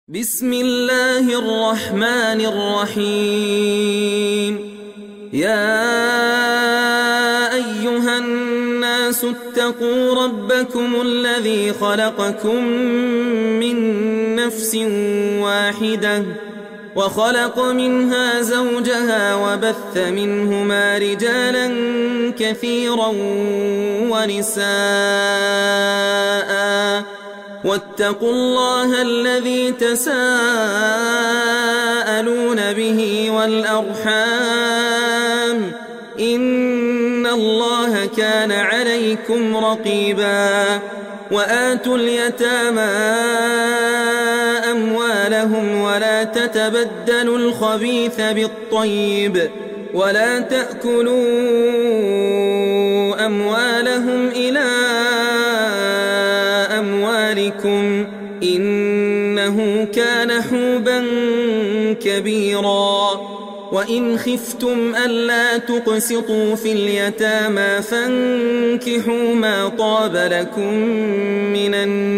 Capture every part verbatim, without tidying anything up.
بسم الله الرحمن الرحيم. يا أيها الناس اتقوا ربكم الذي خلقكم من نفس واحدة وخلق منها زوجها وبث منهما رجالا كثيرا ونساء واتقوا الله الذي تساءلون به والأرحام إن الله كان عليكم رقيبا. وآتوا اليتامى أموالهم ولا تتبدلوا الخبيث بالطيب ولا تأكلوا أموالهم إلى أموالكم إنه كان حوبا كبيرا. وإن خفتم ألا تقسطوا في اليتامى فانكحوا ما طاب لكم من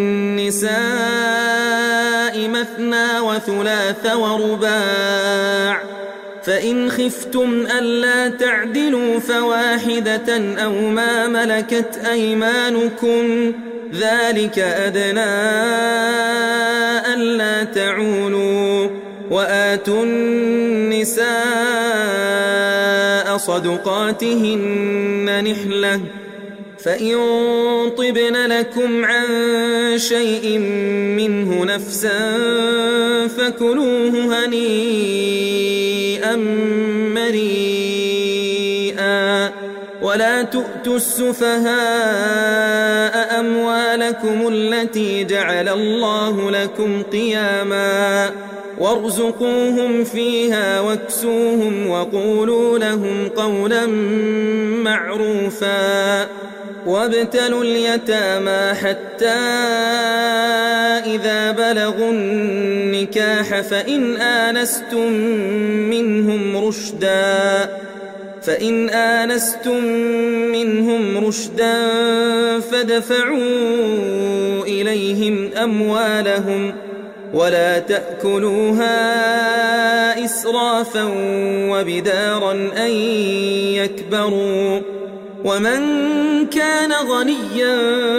النساء مثنى وثلاث ورباع، فإن خفتم ألا تعدلوا فواحدة أو ما ملكت أيمانكم ذلك أدنى ألا تعولوا. وآتوا النساء صدقاتهن نحلة فإن طبن لكم عن شيء منه نفسا فكلوه هنيئا مريئا. ولا تؤتوا السفهاء أموالكم التي جعل الله لكم قياما وارزقوهم فيها واكسوهم وقولوا لهم قولا معروفا. وابتلوا اليتامى حتى إذا بلغوا النكاح فإن آنستم منهم رشدا فإن آنستم منهم رشدا فادفعوا إليهم أموالهم ولا تأكلوها إسرافا وبدارا أن يكبروا. ومن كان غنيا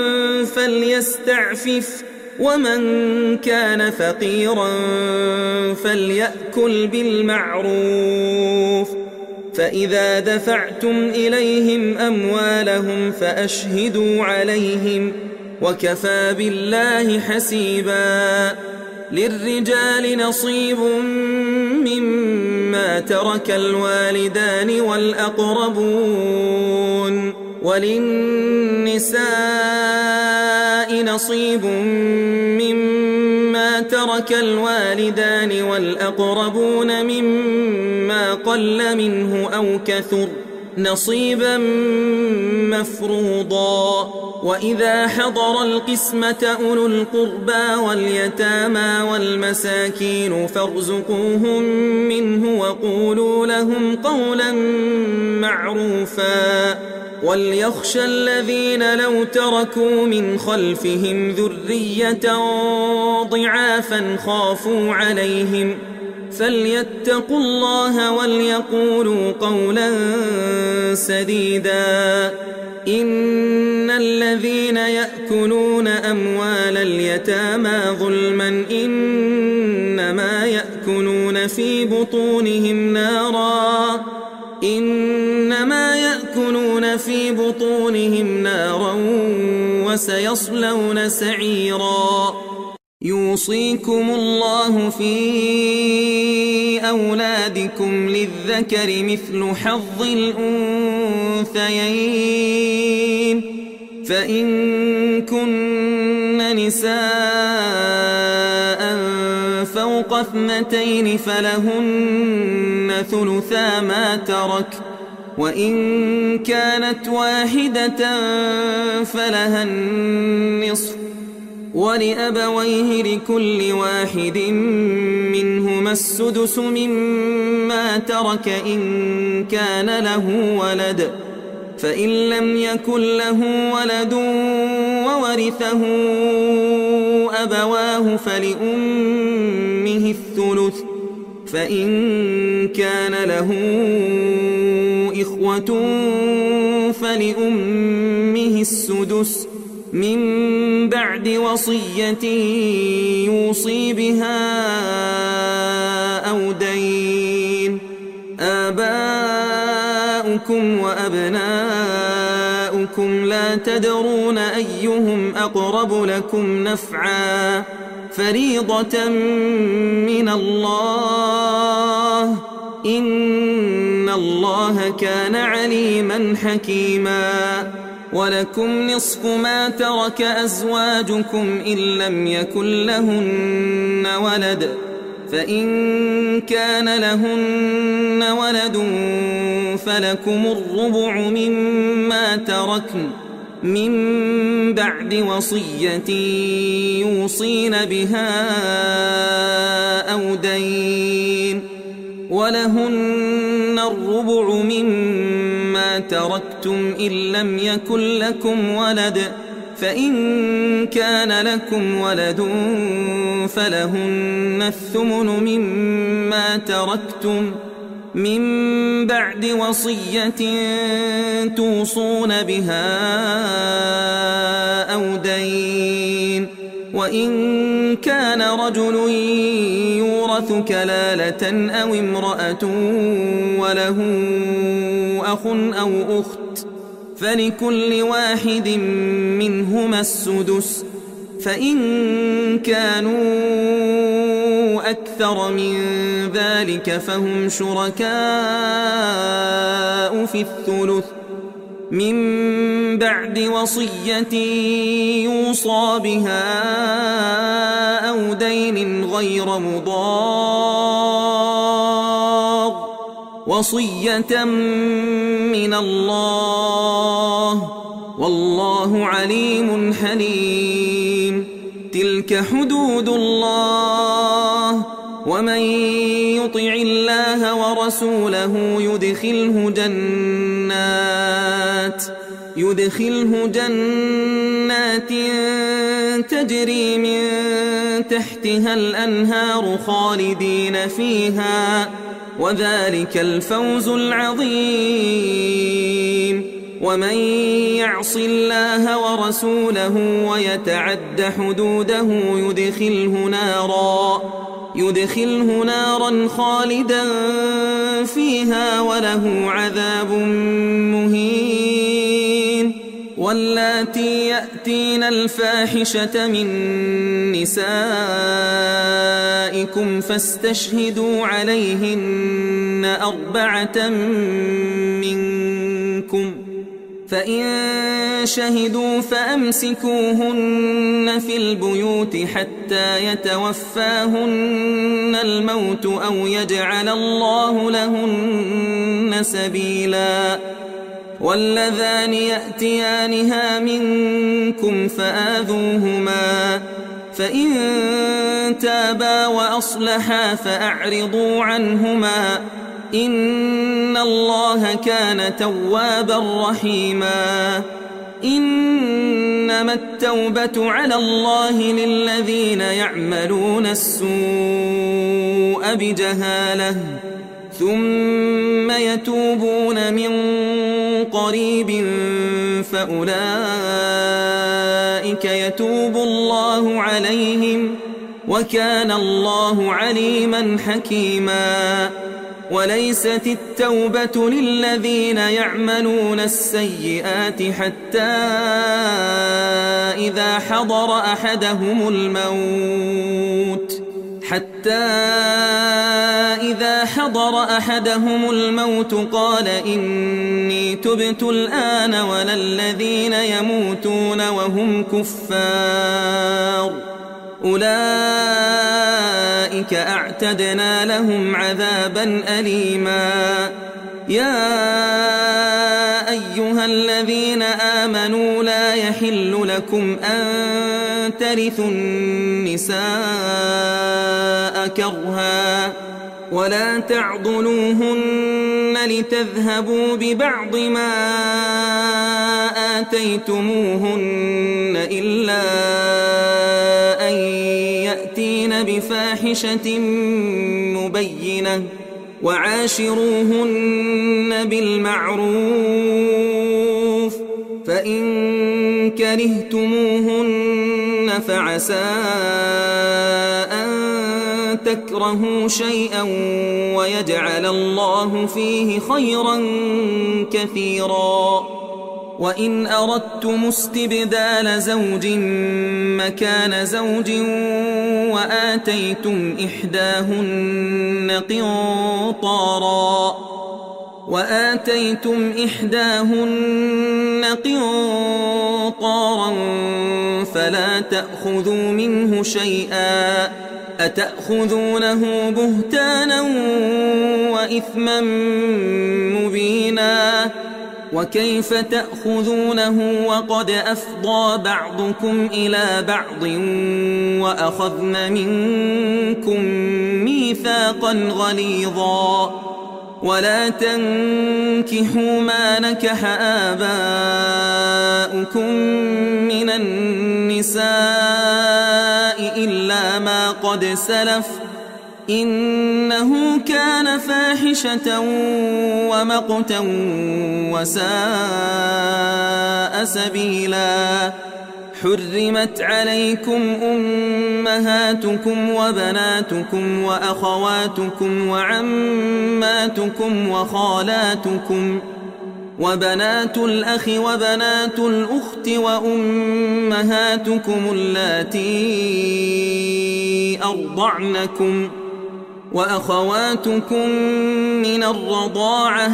فليستعفف ومن كان فقيرا فليأكل بالمعروف. فإذا دفعتم إليهم أموالهم فأشهدوا عليهم وكفى بالله حسيبا. للرجال نصيب مما ترك الوالدان والأقربون وللنساء نصيب مما ترك الوالدان والأقربون مما قل منه أو كثر نصيبا مفروضا. وإذا حضر القسمة أولو القربى واليتامى والمساكين فارزقوهم منه وقولوا لهم قولا معروفا. وليخشى الذين لو تركوا من خلفهم ذرية ضعافا خافوا عليهم فليتقوا الله وليقولوا قولا سديدا. إن الذين يأكلون أموال اليتامى ظلما إنما يأكلون في بطونهم نارا إنما يأكلون في بطونهم نارا وسيصلون سعيرا. يوصيكم الله في أولادكم للذكر مثل حظ الأنثيين فإن كن نساء فوق اثنتين فلهن ثلثا ما ترك وإن كانت واحدة فلها النصف ولأبويه لكل واحد منهما السدس مما ترك إن كان له ولد فإن لم يكن له ولد وورثه أبواه فلأمه الثلث، فإن كان له إخوة فلأمه السدس من بعد وصية يوصي بها أو دين. آباؤكم وأبناؤكم لا تدرون أيهم أقرب لكم نفعا فريضة من الله، إن الله كان عليما حكيما. ولكم نصف ما ترك أزواجكم إن لم يكن لهن ولد، فإن كان لهن ولد فلكم الربع مما تركن من بعد وصية يوصين بها أو دين. ولهن الربع مما تركتم إن لم يكن لكم ولد، فإن كان لكم ولد فلهن الثمن مما تركتم من بعد وصية توصون بها أو دين. وإن كان رجل يورث كلالة أو امرأة وله أخ أو أخت فلكل واحد منهما السدس، فإن كانوا أكثر من ذلك فهم شركاء في الثلث من بعد وصية يوصى بها أو دين غير مضار، وصية من الله، والله عليم حليم. تلك حدود الله، ومن يطع الله ورسوله يدخله جنات يدخله جنات تجري من تحتها الأنهار خالدين فيها، وذلك الفوز العظيم. ومن يعص الله ورسوله ويتعد حدوده يدخله نارا يدخله نارا خالدا فيها وله عذاب مهين. واللاتي يأتين الفاحشة من نسائكم فاستشهدوا عليهن أربعة منكم، فإن شهدوا فأمسكوهن في البيوت حتى يتوفاهن الموت أو يجعل الله لهن سبيلا. واللذان يأتيانها منكم فآذوهما، فإن تابا وأصلحا فأعرضوا عنهما، إن الله كان توابا رحيما. إنما التوبة على الله للذين يعملون السوء بجهالة ثم يتوبون من قريب فأولئك يتوب الله عليهم، وكان الله عليما حكيما. وليست التوبة للذين يعملون السيئات حتى إذا حضر أحدهم الموت حتى إذا حضر أحدهم الموت قال إني تبت الآن، ولا الذين يموتون وهم كفار أولئك أعتدنا لهم عذابا أليما. يا أيها الذين آمنوا لا يحل لكم أن ترثوا النساء كرها ولا تعضلوهن لتذهبوا ببعض ما آتيتموهن إلا أن يأتين بفاحشة مبينة وعاشروهن بالمعروف فإن كرهتموهن فعسى أن تكرهوا شيئا ويجعل الله فيه خيرا كثيرا وإن أردتم استبدال زوج مكان زوج وآتيتم إحداهن قنطارا وآتيتم إحداهن قنطارا فلا تأخذوا منه شيئا أتأخذونه بهتانا وإثما مبينا وكيف تأخذونه وقد أفضى بعضكم إلى بعض وأخذن منكم ميثاقا غليظا ولا تنكحوا ما نكح آباؤكم من النساء إلا ما قد سلف إنه كان فاحشة ومقتا وساء سبيلا حرمت عليكم أمهاتكم وبناتكم وأخواتكم وعماتكم وخالاتكم وبنات الأخ وبنات الأخت وأمهاتكم اللاتي أرضعنكم وأخواتكم من الرضاعة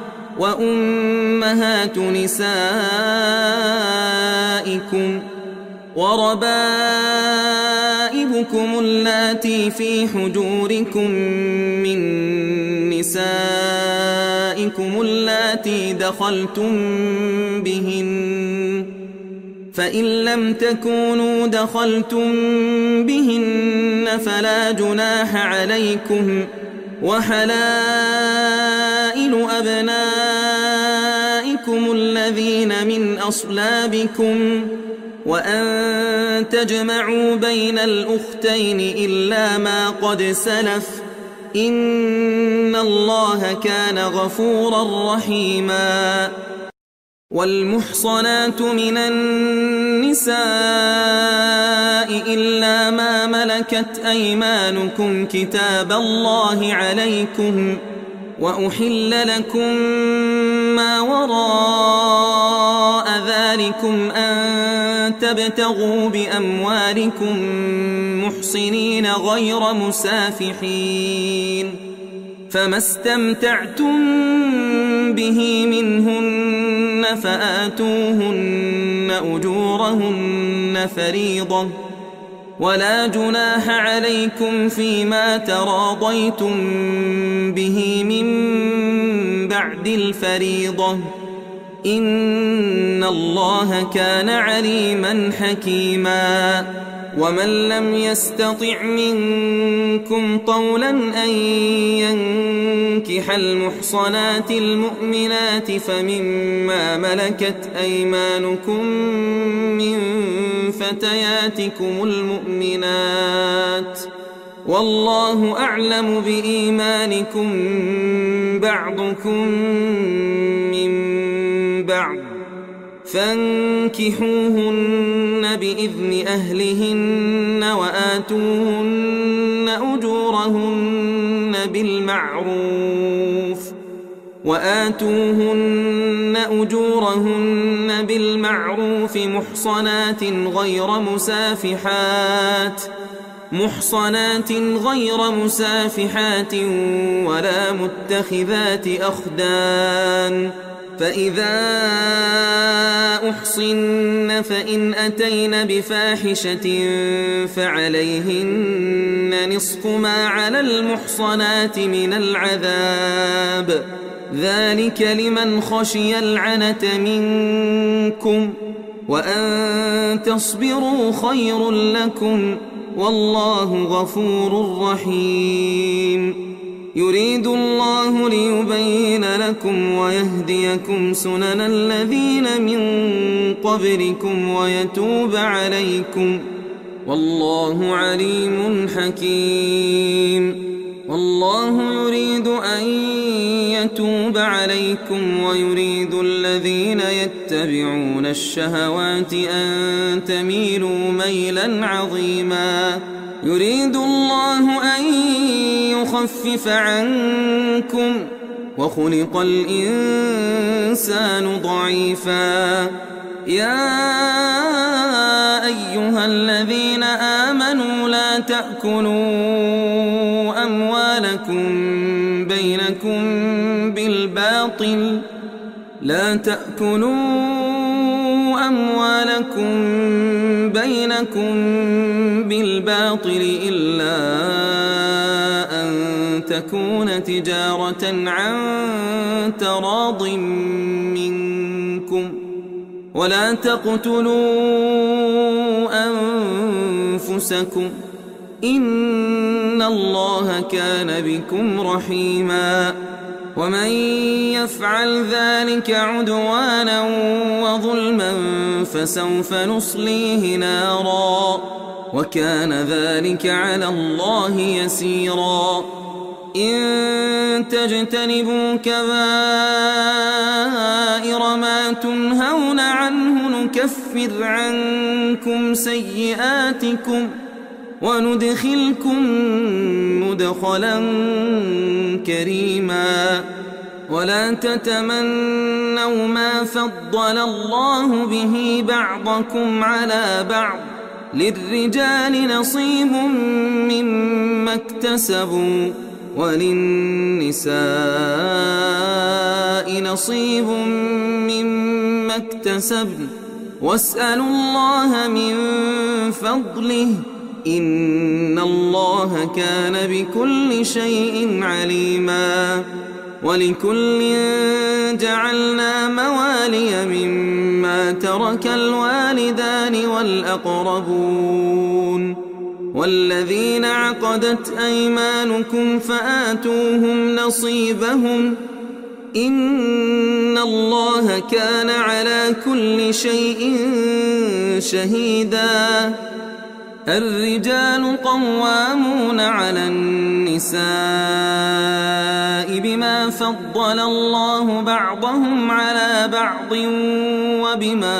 وأمهات نسائكم وربائبكم اللاتي في حجوركم من نسائكم اللاتي دخلتم بهن فإن لم تكونوا دخلتم بهن فلا جناح عليكم وحلائل أبنائكم الذين من أصلابكم وأن تجمعوا بين الأختين إلا ما قد سلف إن الله كان غفورا رحيما والمحصنات من النساء إلا ما ملكت أيمانكم كتاب الله عليكم وأحل لكم ما وراء ذلكم أن تبتغوا بأموالكم محصنين غير مسافحين فما استمتعتم به منهن فآتوهن أجورهن فريضة ولا جناح عليكم فيما تراضيتم به من بعد الفريضة إن الله كان عليما حكيما ومن لم يستطع منكم طولا أن ينكح المحصنات المؤمنات فمما ملكت أيمانكم من فتياتكم المؤمنات والله أعلم بإيمانكم بعضكم من بعض فانكحوهن بإذن أهلهن وآتوهن أجورهن بالمعروف وآتوهن أجورهن بالمعروف محصنات غير مسافحات محصنات غير مسافحات ولا متخذات أخدان فإذا أحصن فإن أتين بفاحشة فعليهن نصف ما على المحصنات من العذاب ذلك لمن خشي العنة منكم وأن تصبروا خير لكم والله غفور رحيم يريد الله ليبين لكم ويهديكم سنن الذين من قبلكم ويتوب عليكم والله عليم حكيم والله يريد أن يتوب عليكم ويريد الذين يتبعون الشهوات أن تميلوا ميلا عظيما يريد الله أن يخفف عنكم وخلق الإنسان ضعيفا يا أيها الذين آمنوا لا تأكلوا أموالكم بينكم بالباطل لا تأكلوا أموالكم بينكم بالباطل إلا أن تكون تجارة عن تراض منكم ولا تقتلوا أنفسكم إن الله كان بكم رحيما ومن يفعل ذلك عدوانا وظلما فسوف نصليه نارا وكان ذلك على الله يسيرا إن تجتنبوا كبائر ما تنهون عنه نكفر عنكم سيئاتكم وندخلكم مدخلا كريما ولا تتمنوا ما فضل الله به بعضكم على بعض للرجال نصيب مما اكتسبوا وللنساء نصيب مما اكتسبن واسألوا الله من فضله إن الله كان بكل شيء عليما ولكل جعلنا موالي مما ترك الوالدان والأقربون والذين عقدت أيمانكم فآتوهم نصيبهم إن الله كان على كل شيء شهيدا الرجال قوامون على النساء بما فضل الله بعضهم على بعض وبما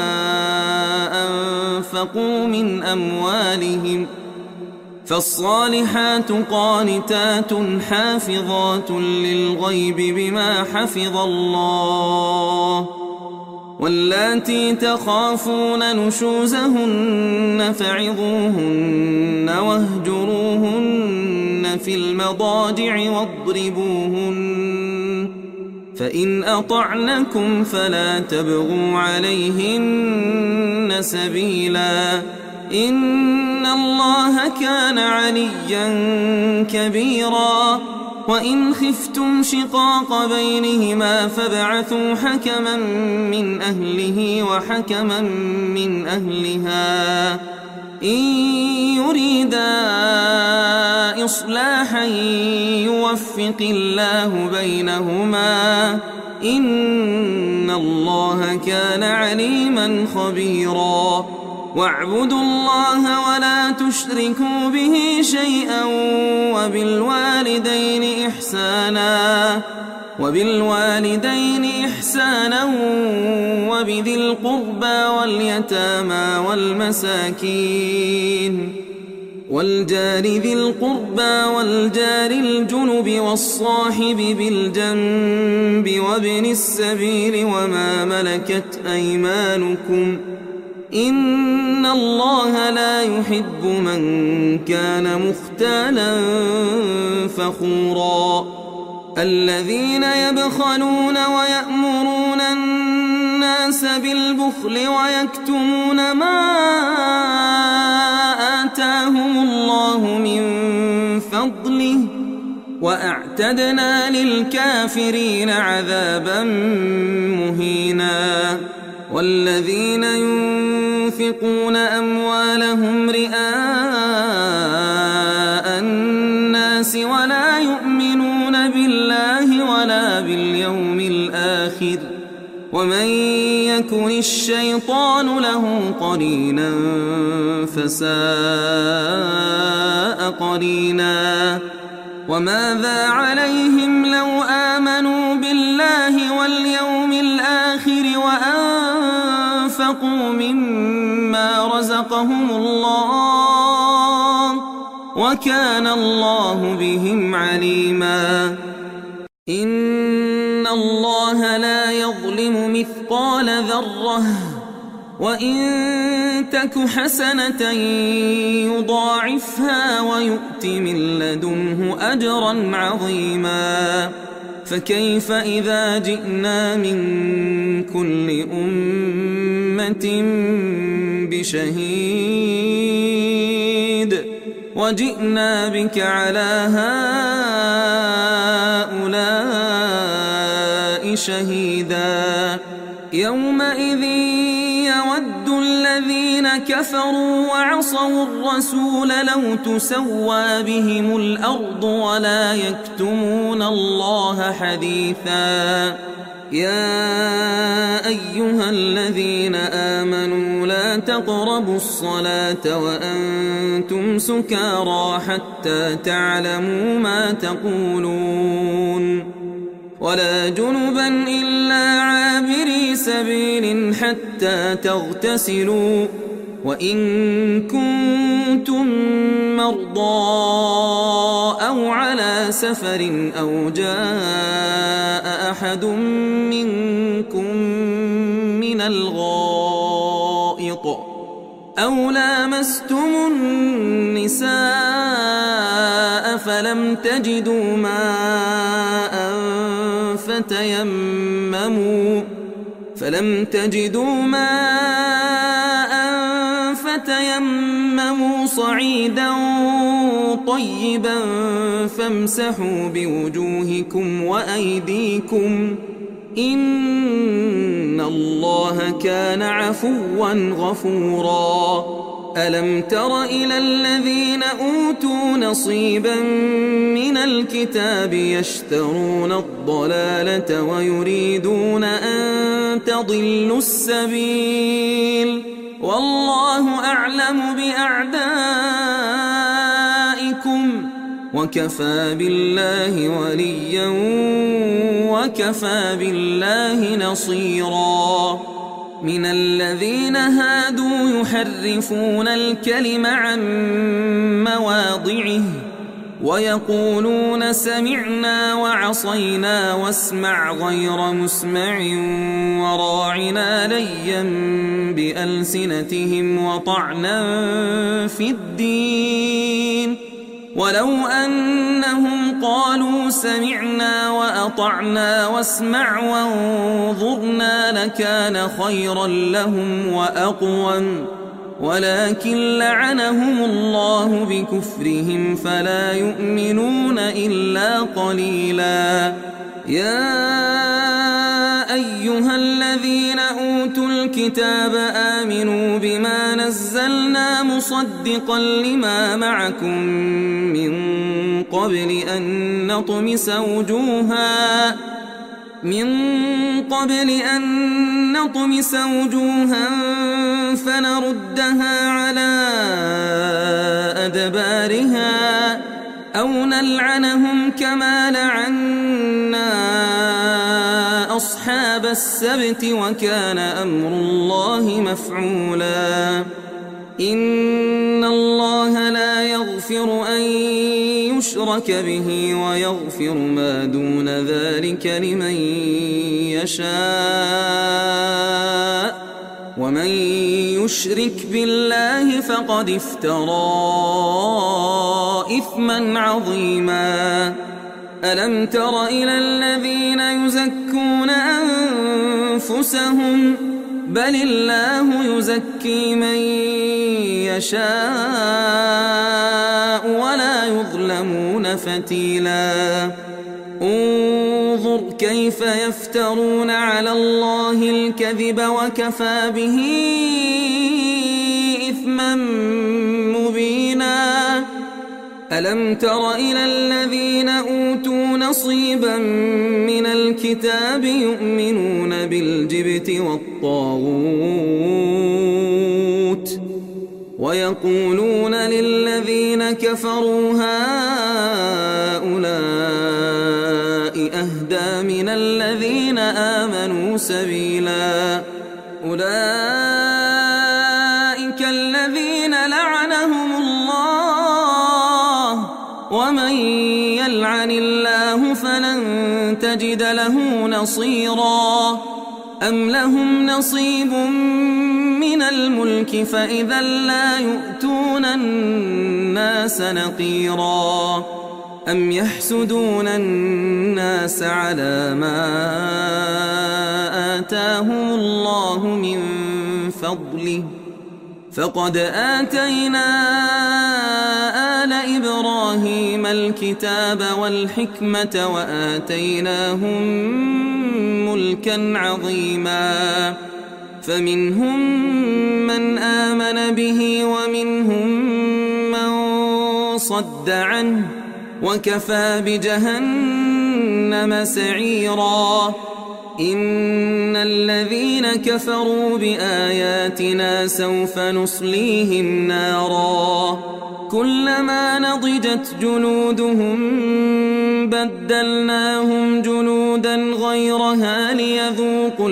أنفقوا من أموالهم فالصالحات قانتات حافظات للغيب بما حفظ الله واللاتي تخافون نشوزهن فعظوهن واهجروهن في المضاجع واضربوهن فإن أطعنكم فلا تبغوا عليهن سبيلا إن الله كان عليا كبيرا وإن خفتم شقاق بينهما فابعثوا حكما من أهله وحكما من أهلها إن يريدا إصلاحا يوفق الله بينهما إن الله كان عليما خبيرا واعبدوا الله ولا تشركوا به شيئا وبالوالدين إحسانا وبالوالدين إحسانا وبذي القربى واليتامى والمساكين والجار ذي القربى والجار الجنب والصاحب بالجنب وابن السبيل وما ملكت أيمانكم إن الله لا يحب من كان مختالا فخورا الذين يبخلون ويأمرون الناس بالبخل ويكتمون ما آتاهم الله من فضله وأعتدنا للكافرين عذابا مهينا والذين ينفقون أموالهم رئاء الناس الناس ولا يؤمنون بالله ولا باليوم الآخر ومن يكن الشيطان له قرينا فساء قرينا وماذا عليهم لو آمنوا بالله واليوم الآخر وأنفقوا مما رزقهم الله وكان الله بهم عليما إن الله لا يظلم مثقال ذرة وإن تك حسنة يضاعفها ويؤت من لدنه أجرا عظيما فكيف إذا جئنا من كل أمة بشهيد وجئنا بك على هؤلاء شهيدا يومئذ يود الذين كفروا وعصوا الرسول لو تسوى بهم الأرض ولا يكتمون الله حديثا يا أيها الذين آمنوا لا تقربوا الصلاة وأنتم سكارى حتى تعلموا ما تقولون ولا جنبا إلا عابري سبيل حتى تغتسلوا وإن كنتم مرضى أو على سفر أو جاء أحد منكم من الغائط أو لامستم النساء فلم تجدوا ماء فتيمموا فلم تجدوا ماء فتيمموا صعيدا طيبا فامسحوا بوجوهكم وأيديكم إن الله كان عفوا غفورا ألم تر إلى الذين أوتوا نصيبا من الكتاب يشترون الضلالة ويريدون أن تضلوا السبيل والله أعلم بأعدائكم وكفى بالله وليا وكفى بالله نصيرا من الذين هادوا يحرفون الكلم عن مواضعه ويقولون سمعنا وعصينا واسمع غير مسمع وراعنا ليا بألسنتهم وطعنا في الدين ولو أنهم قالوا سمعنا وأطعنا واسمع وانظرنا لكان خيرا لهم وأقوم ولكن لعنهم الله بكفرهم فلا يؤمنون إلا قليلا يا أيها الذين أوتوا الكتاب آمنوا بما نزلنا مصدقا لما معكم من قبل أن نطمس وجوها من قبل أن نطمس وجوها فنردها على أدبارها أو نلعنهم كما لعنا أصحاب السبت وكان أمر الله مفعولا إن الله لا يغفر أن يشرك به ويغفر ما دون ذلك لمن يشاء ومن يشرك بالله فقد افترى إثما عظيما ألم تر إلى الذين يزكون أنفسهم بل الله يزكي من يشاء ولا يظلمون فتيلا انظر كيف يفترون على الله الكذب وكفى به إثما مبينا ألم تر إلى الذين أوتوا نصيبا من الكتاب يؤمنون بالجبت والطاغوت ويقولون للذين كفروا هؤلاء أهدى من الذين آمنوا سبيلا أولئك الذين لعنهم الله ومن يلعن الله فلن تجد له نصيرا أم لهم نصيب من الملك فإذا لا يؤتون الناس نقيرا أم يحسدون الناس على ما آتاهم الله من فضله فقد آتينا آل إبراهيم الكتاب والحكمة وآتيناهم ملكا عظيما فمنهم من آمن به ومنهم من صد عنه وكفى بجهنم سعيرا إن الذين كفروا بآياتنا سوف نصليهم نارا كلما نضجت جلودهم بدلناهم جلودا غيرها ليذوقوا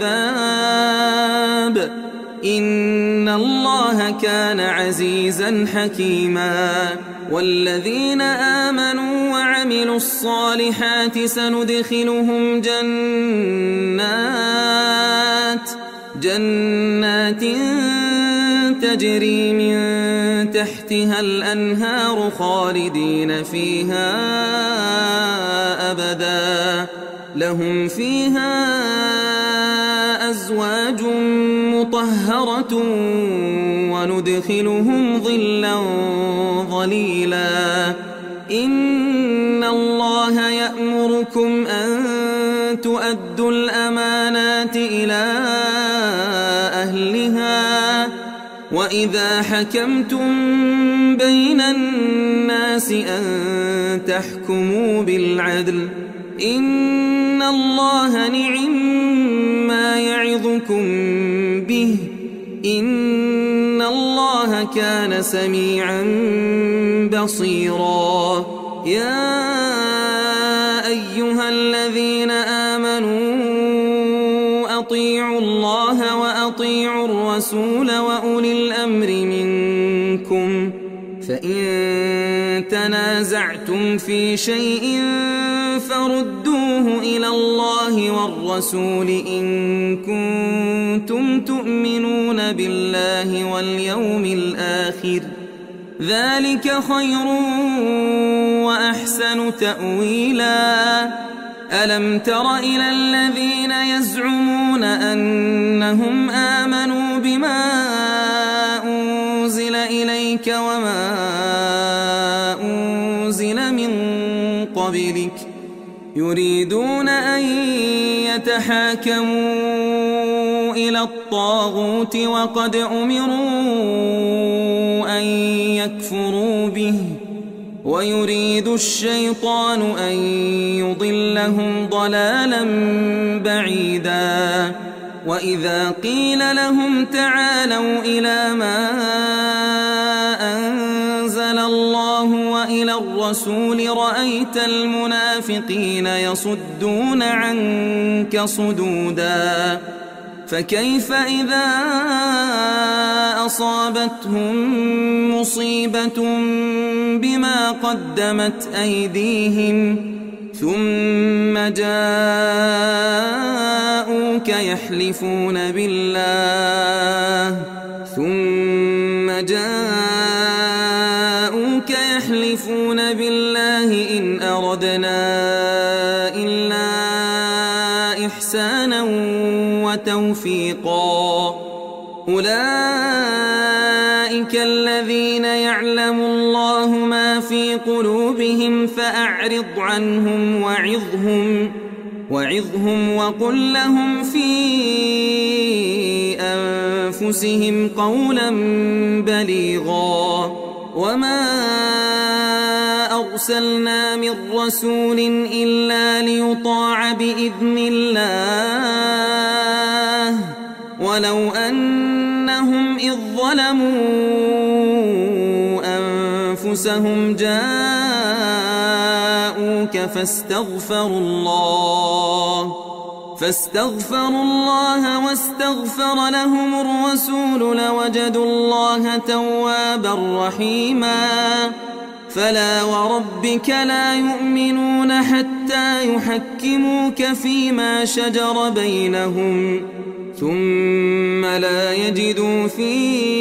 العذاب إن الله كان عزيزا حكيما والذين آمنوا وعملوا الصالحات سندخلهم جنات جنات تجري من تحتها الأنهار خالدين فيها أبدا لهم فيها أزواج مطهرة وندخلهم ظلا ظليلا إن الله يأمركم أن تؤدوا الأمانات إلى أهلها وإذا حكمتم بين الناس أن تحكموا بالعدل إن الله نعما يعظكم به إن الله كان سميعا بصيرا يا أيها الذين آمنوا أطيعوا الله وأطيعوا الرسول وأولي الأمر منكم فإن تنازعتم في شيء فردوه إلى الله والرسول إن كنتم تؤمنون بالله واليوم الآخر ذلك خير وأحسن تأويلا ألم تر إلى الذين يزعمون أنهم آمنوا بما أنزل إليك وما أنزل من قبلك يريدون أن يتحاكموا إلى الطاغوت وقد أمروا أن يكفروا به ويريد الشيطان أن يضلهم ضلالا بعيدا وإذا قيل لهم تعالوا إلى ما أنزل الله وإلى الرسول رأيت المنافقين يصدون عنك صدودا فكيف إذا أصابتهم مصيبة بما قدمت أيديهم ثم جاءوك يحلفون بالله ثم جاءوك يحلفون بالله إن أردنا إلا إحسانا وتوفيقا أولئك الذين يعلم الله ما في قلوبهم فأعرض عنهم وعظهم وعظهم وقل لهم في أنفسهم قولا بليغا وما أرسلنا من رسول إلا ليطاع بإذن الله ولو أنهم إذ ظلموا أنفسهم جاءوك فاستغفروا الله فاستغفروا الله واستغفر لهم الرسول لوجدوا الله توابا رحيما فلا وربك لا يؤمنون حتى يحكموك فيما شجر بينهم ثم لا يجدوا في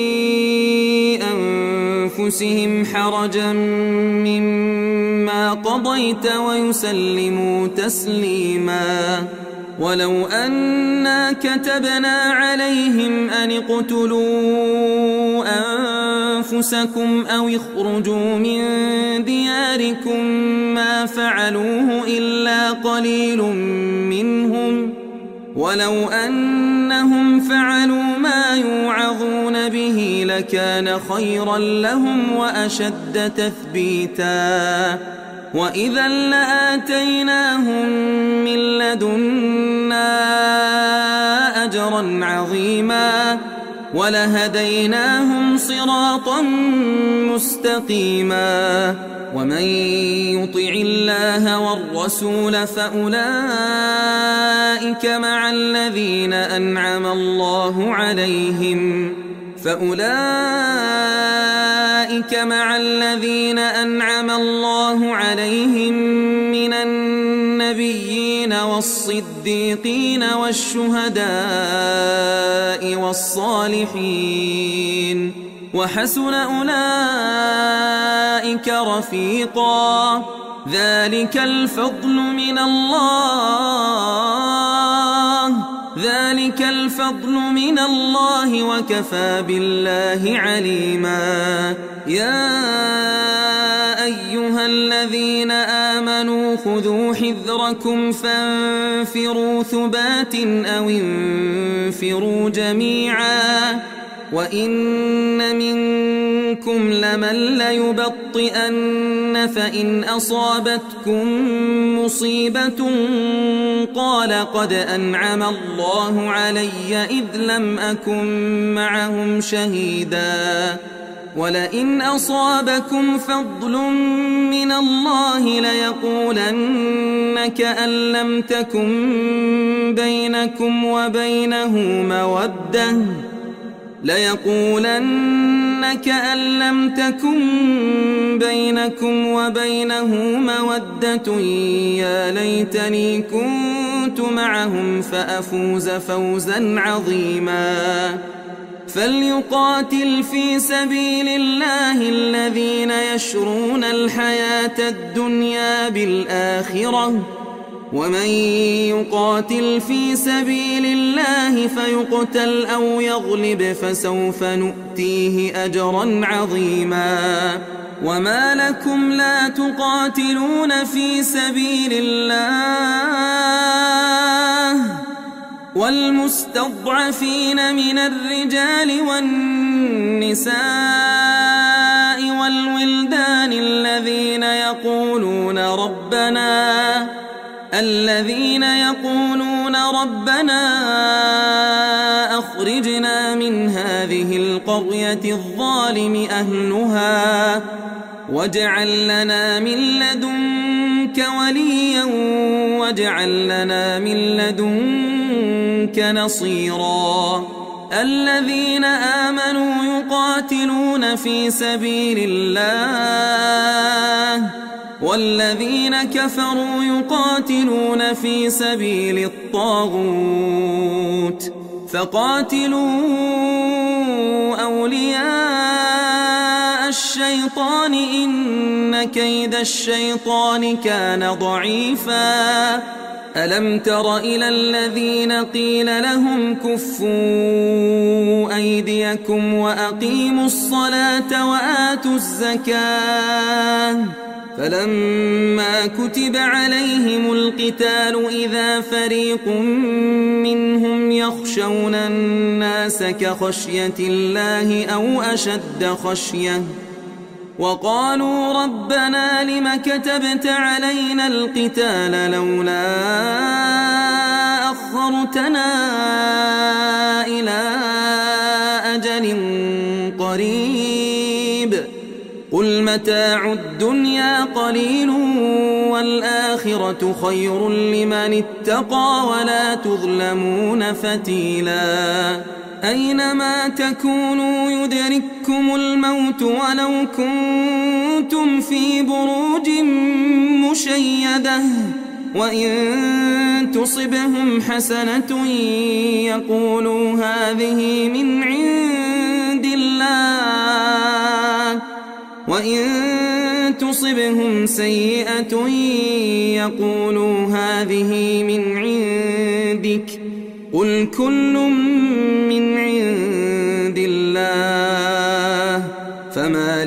أنفسهم حرجا مما قضيت ويسلموا تسليما ولو أنا كتبنا عليهم أن اقتلوا أنفسكم أو اخرجوا من دياركم ما فعلوه إلا قليل منهم ولو أنهم فعلوا ما يوعظون به لكان خيرا لهم وأشد تثبيتا وإذا لآتيناهم من لدنا أجرا عظيما ولهديناهم صراطا مستقيما ومن يطع الله والرسول فأولئك مع الذين أنعم الله عليهم فأولئك مع الذين أنعم الله عليهم من النبيين والصديقين والشهداء والصالحين وحسن أولئك رفيقا ذلك الفضل من الله ذلك الفضل من الله وكفى بالله عليما يا أيها الذين آمنوا خذوا حذركم فانفروا ثبات أو انفروا جميعا وإن منكم لمن ليبطئن فإن أصابتكم مصيبة قال قد أنعم الله علي إذ لم أكن معهم شهيدا ولئن أصابكم فضل من الله ليقولن كأن لم تكن بينكم وبينه مودة ليقولن كأن لم تكن بينكم وبينه مودة يا ليتني كنت معهم فأفوز فوزا عظيما فليقاتل في سبيل الله الذين يشرون الحياة الدنيا بالآخرة ومن يقاتل في سبيل الله فيقتل أو يغلب فسوف نؤتيه أجرا عظيما وما لكم لا تقاتلون في سبيل الله والمستضعفين من الرجال والنساء والولدان الذين يقولون ربنا الذين يقولون ربنا أخرجنا من هذه القرية الظالم أهلها واجعل لنا من لدنك وليا واجعل لنا من لدنك نصيرا الذين آمنوا يقاتلون في سبيل الله والذين كفروا يقاتلون في سبيل الطاغوت فقاتلوا أولياء الشيطان إن كيد الشيطان كان ضعيفا ألم تر إلى الذين قيل لهم كفوا أيديكم وأقيموا الصلاة وآتوا الزكاة فلما كتب عليهم القتال إذا فريق منهم يخشون الناس كخشية الله أو أشد خشية وقالوا ربنا لم كتبت علينا القتال لولا أخرتنا إلى أجل قريب قل متاع الدنيا قليل والآخرة خير لمن اتقى ولا تظلمون فتيلا أينما تكونوا يدرككم الموت ولو كنتم في بروج مشيدة وإن تصبهم حسنة يقولوا هذه من عند الله وإن تصبهم سيئة يقولوا هذه من عندك قل كل من عند الله فما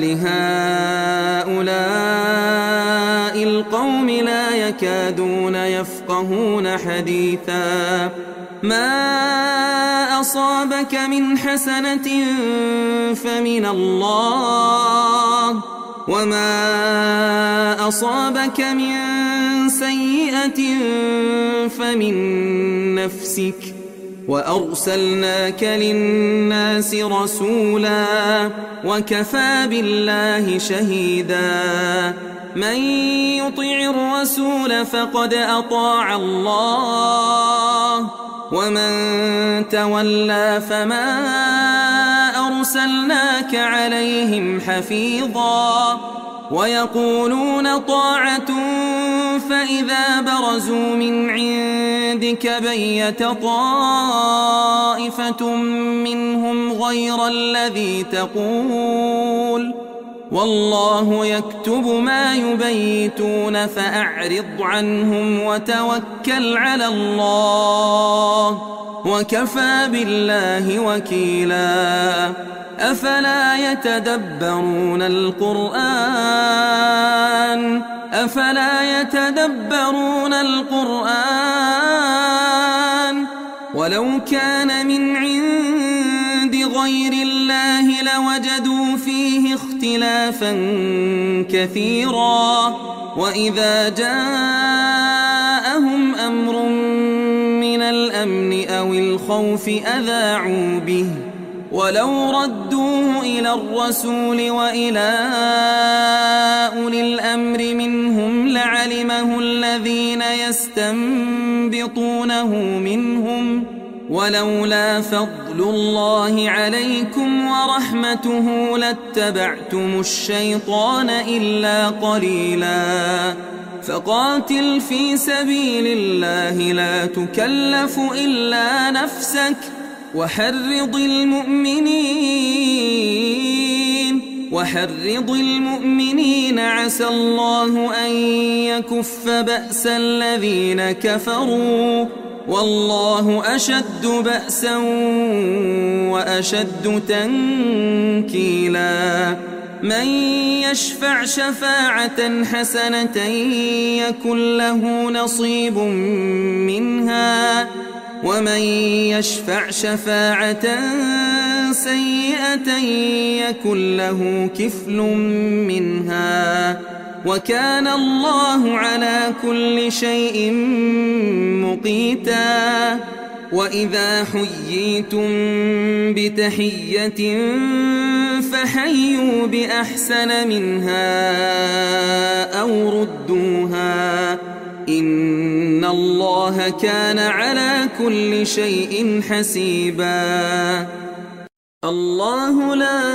لهؤلاء القوم لا يكادون يفقهون حديثا ما أصابك من حسنة فمن الله وما أصابك من سيئة فمن نفسك وأرسلناك للناس رسولا وكفى بالله شهيدا من يطع الرسول فقد أطاع الله ومن تولى فما أرسلناك عليهم حفيظا ويقولون طاعة فإذا برزوا من عندك بيت طائفة منهم غير الذي تقول والله يكتب ما يبيتون فأعرض عنهم وتوكل على الله وكفى بالله وكيلا أفلا يتدبرون القرآن أفلا يتدبرون القرآن ولو كان من عند غير الله لوجدوا فيه اختلافا كثيرا وإذا جاءهم أمر من الأمن أو الخوف أذاعوا به ولو ردوه إلى الرسول وإلى أولي الأمر منهم لعلمه الذين يستنبطونه منهم ولولا فضل الله عليكم ورحمته لاتبعتم الشيطان إلا قليلا فقاتل في سبيل الله لا تكلف إلا نفسك وحرض المؤمنين وحرض المؤمنين عسى الله أن يكف بأس الذين كفروا والله أشد بأسا وأشد تنكيلا من يشفع شفاعة حسنة يكن له نصيب منها ومن يشفع شفاعة سيئة يكن له كفل منها وكان الله على كل شيء مقيتا وإذا حييتم بتحية فحيوا بأحسن منها أو ردوها إن الله كان على كل شيء حسيبا الله لا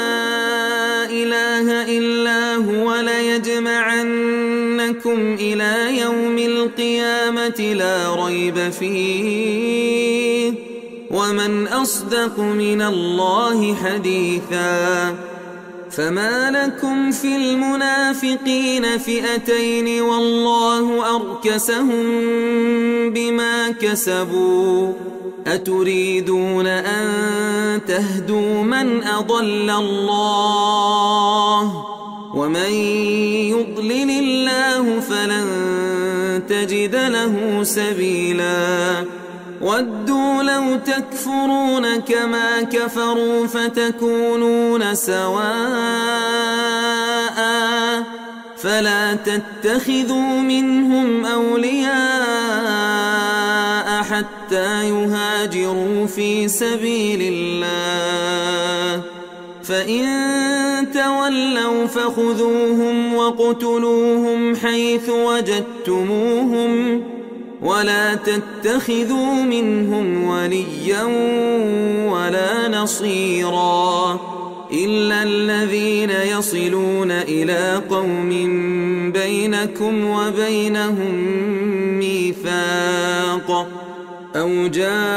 إله إلا هو ليجمعنكم إلى يوم القيامة لا ريب فيه ومن أصدق من الله حديثا فما لكم في المنافقين فئتين والله أركسهم بما كسبوا أتريدون أن تهدوا من أضل الله ومن يضلل الله فلن تجد له سبيلا ودوا لو تكفرون كما كفروا فتكونون سواء فلا تتخذوا منهم أولياء حتى يهاجروا في سبيل الله فإن تولوا فخذوهم وقتلوهم حيث وجدتموهم ولا تتخذوا منهم وليا ولا نصيرا إلا الذين يصلون إلى قوم بينكم وبينهم ميثاق أو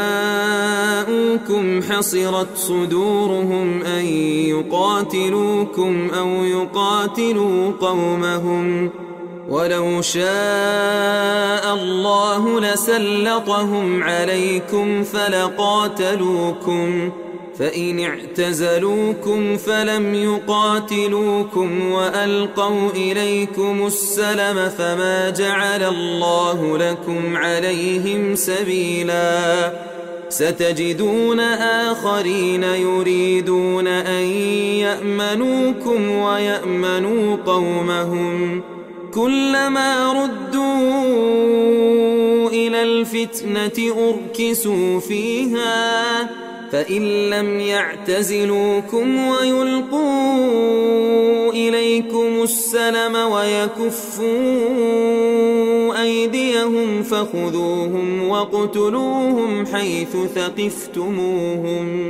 جاءوكم حصرت صدورهم أن يقاتلوكم أو يقاتلوا قومهم ولو شاء الله لسلطهم عليكم فلقاتلوكم فإن اعتزلوكم فلم يقاتلوكم وألقوا إليكم السلم فما جعل الله لكم عليهم سبيلا ستجدون آخرين يريدون أن يأمنوكم ويأمنوا قومهم كلما ردوا إلى الفتنة أركسوا فيها فإن لم يعتزلوكم ويلقوا إليكم السلم ويكفوا أيديهم فخذوهم واقتلوهم حيث ثقفتموهم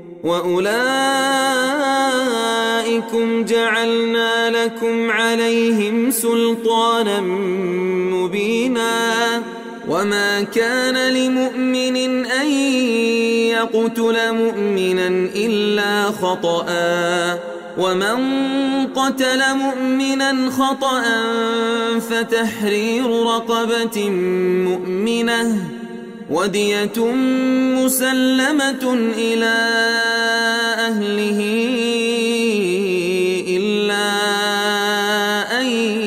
وأولئكم جعلنا لكم عليهم سلطانا مبينا وما كان لمؤمن أن يقتل مؤمنا إلا خطأ ومن قتل مؤمنا خطأ فتحرير رقبة مؤمنة ودية مسلمة إلى أهله إلا أن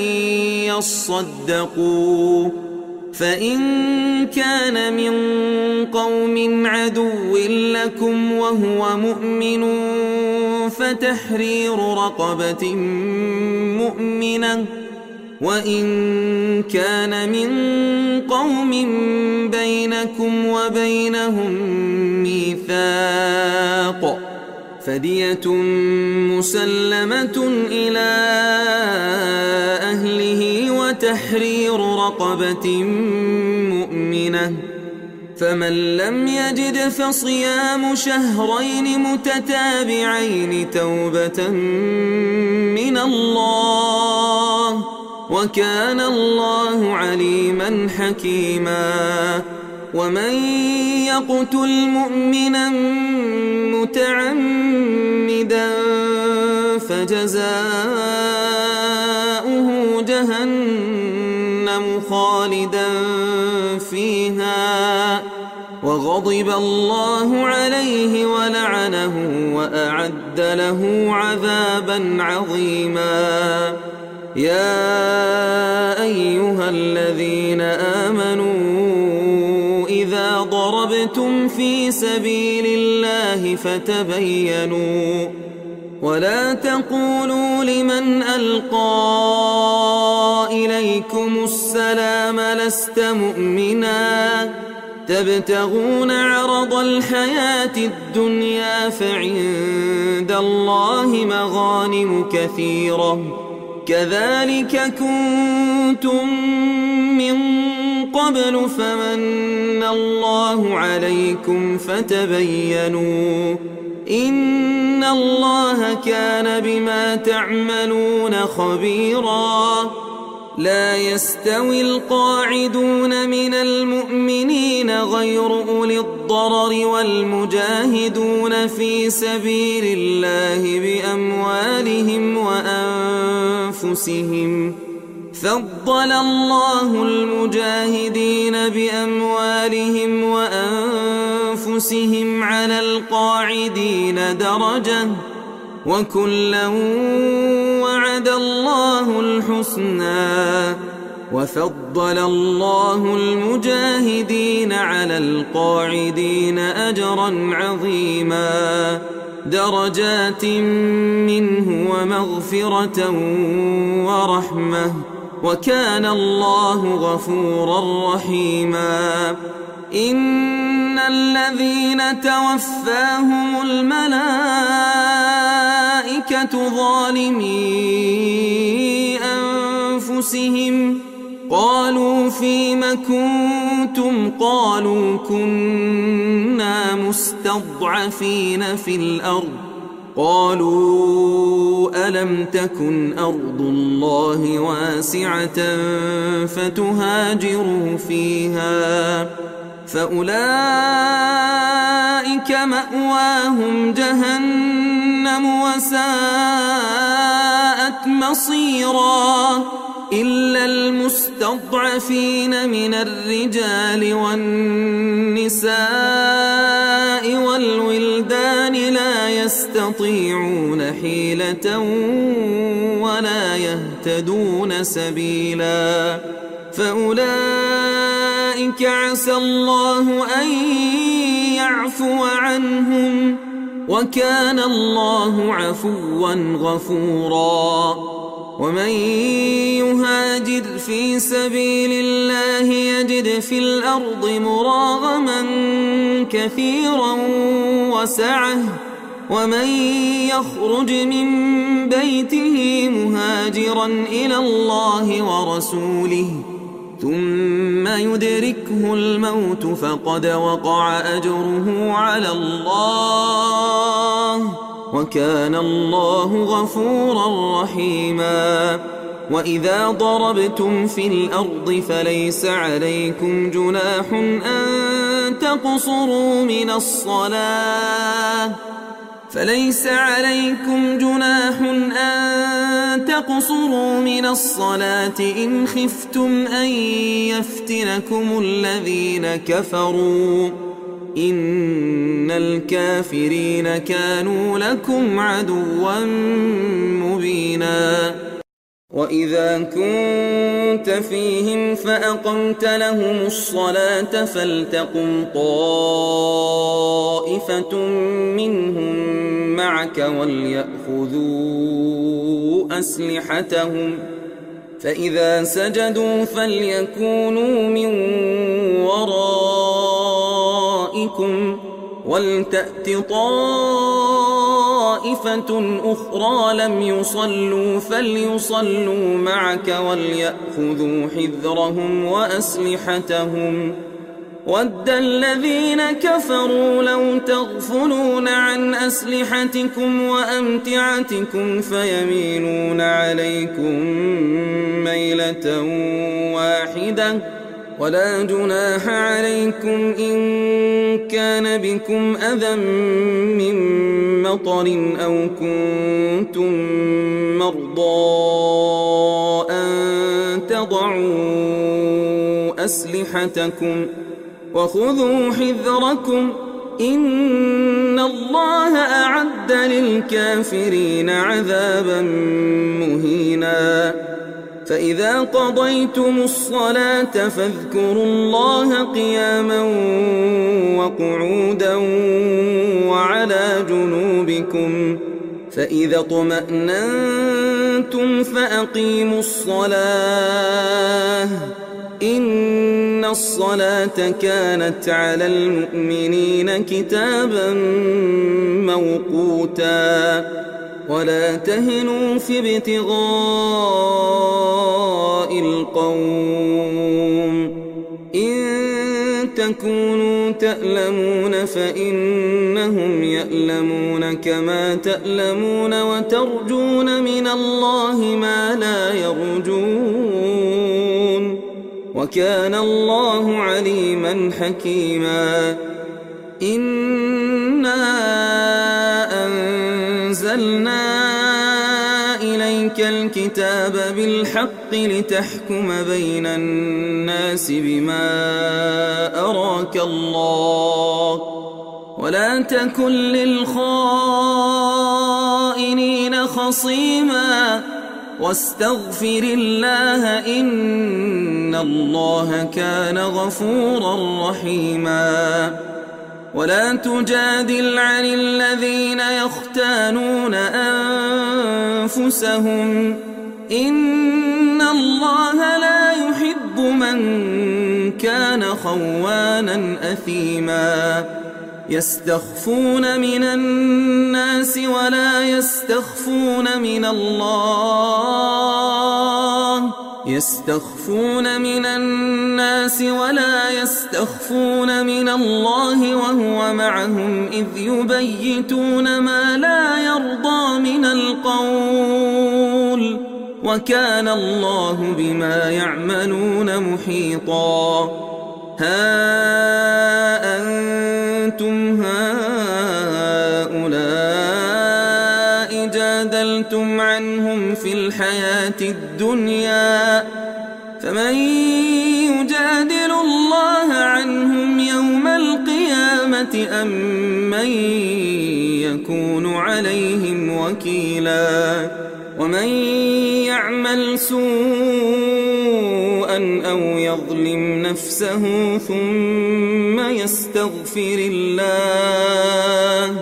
يصدقوا فإن كان من قوم عدو لكم وهو مؤمن فتحرير رقبة مؤمنة وإن كان من قوم بينكم وبينهم ميثاق فدية مسلمة إلى أهله وتحرير رقبة مؤمنة فمن لم يجد فصيام شهرين متتابعين توبة من الله وكان الله عليما حكيما ومن يقتل مؤمنا متعمدا فجزاؤه جهنم خالدا فيها وغضب الله عليه ولعنه وأعد له عذابا عظيما يا أيها الذين آمنوا إذا ضربتم في سبيل الله فتبينوا ولا تقولوا لمن ألقى إليكم السلام لست مؤمنا تبتغون عرض الحياة الدنيا فعند الله مغانم كثيرة كذلك كنتم من قبل فمن الله عليكم فتبينوا إن الله كان بما تعملون خبيرا لا يستوي القاعدون من المؤمنين غير أولي الضرر والمجاهدون في سبيل الله بأموالهم وأنفسهم فضل الله المجاهدين بأموالهم وأنفسهم على القاعدين درجة وكلا وعد الله الحسنى وفضل الله المجاهدين على القاعدين أجرا عظيما درجات منه ومغفرة ورحمة وكان الله غفورا رحيما إن الذين توفاهم الملائكة ظالمي أنفسهم قالوا فيم كنتم قالوا كنا مستضعفين في الأرض قالوا ألم تكن أرض الله واسعة فتهاجروا فيها فأولئك مأواهم جهنم وساءت مصيرا إلا المستضعفين من الرجال والنساء والولدان لا يستطيعون حيلة ولا يهتدون سبيلا فأولئك عسى الله أن يعفو عنهم وكان الله عفوا غفورا ومن يهاجر في سبيل الله يجد في الأرض مراغما كثيرا وسعة ومن يخرج من بيته مهاجرا إلى الله ورسوله ثم يدركه الموت فقد وقع أجره على الله وكان الله غفورا رحيما وإذا ضربتم في الأرض فليس عليكم جناح أن تقصروا من الصلاة فليس عليكم جناح أن تقصروا من الصلاة إن خفتم أن يفتنكم الذين كفروا إن الكافرين كانوا لكم عدوا مبينا وإذا كنت فيهم فأقمت لهم الصلاة فلتقم طائفة منهم معك وليأخذوا أسلحتهم فإذا سجدوا فليكونوا من ورائكم ولتأت طائفة أخرى لم يصلوا فليصلوا معك وليأخذوا حذرهم وأسلحتهم ود الذين كفروا لو تغفلون عن أسلحتكم وأمتعتكم فيميلون عليكم ميلة واحدة ولا جناح عليكم إن كان بكم أذى من مطر أو كنتم مرضى أن تضعوا أسلحتكم وخذوا حذركم إن الله أعد للكافرين عذابا مهينا فإذا قضيتم الصلاة فاذكروا الله قياما وقعودا وعلى جنوبكم فإذا اطمأننتم فأقيموا الصلاة إن الصلاة كانت على المؤمنين كتابا موقوتا ولا تهنوا في ابتغاء القوم إن تكونوا تألمون فإنهم يألمون كما تألمون وترجون من الله ما لا يرجون وكان الله عليما حكيما إنا أنزلنا إليك الكتاب بالحق لتحكم بين الناس بما أراك الله ولا تكن للخائنين خصيما واستغفر الله إن إن الله كان غفورا رحيما ولا تجادل عن الذين يختانون أنفسهم إن الله لا يحب من كان خوانا أثيما يستخفون من الناس ولا يستخفون من الله يستخفون من الناس ولا يستخفون من الله وهو معهم إذ يبيتون ما لا يرضى من القول وكان الله بما يعملون محيطا ها أنتم هؤلاء جادلتم عنهم في الحياة الدنيا فمن يجادل الله عنهم يوم القيامة أم من يكون عليهم وكيلا ومن يعمل سوءا أو يظلم نفسه ثم يستغفر الله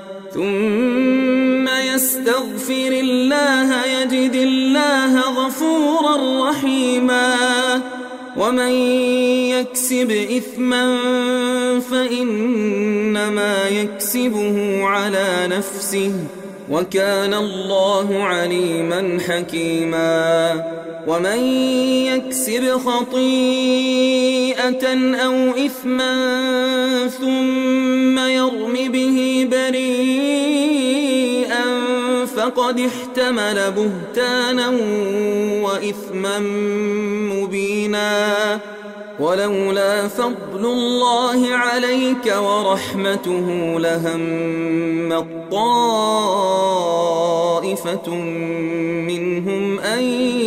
ثم يستغفر الله يجد الله غفورا رحيما ومن يكسب إثما فإنما يكسبه على نفسه وكان الله عليما حكيما ومن يكسب خطيئة أو إثما ثم يرم به بريئا فقد احتمل بهتانا وإثما مبينا ولولا فضل الله عليك ورحمته لهمت طائفة منهم أن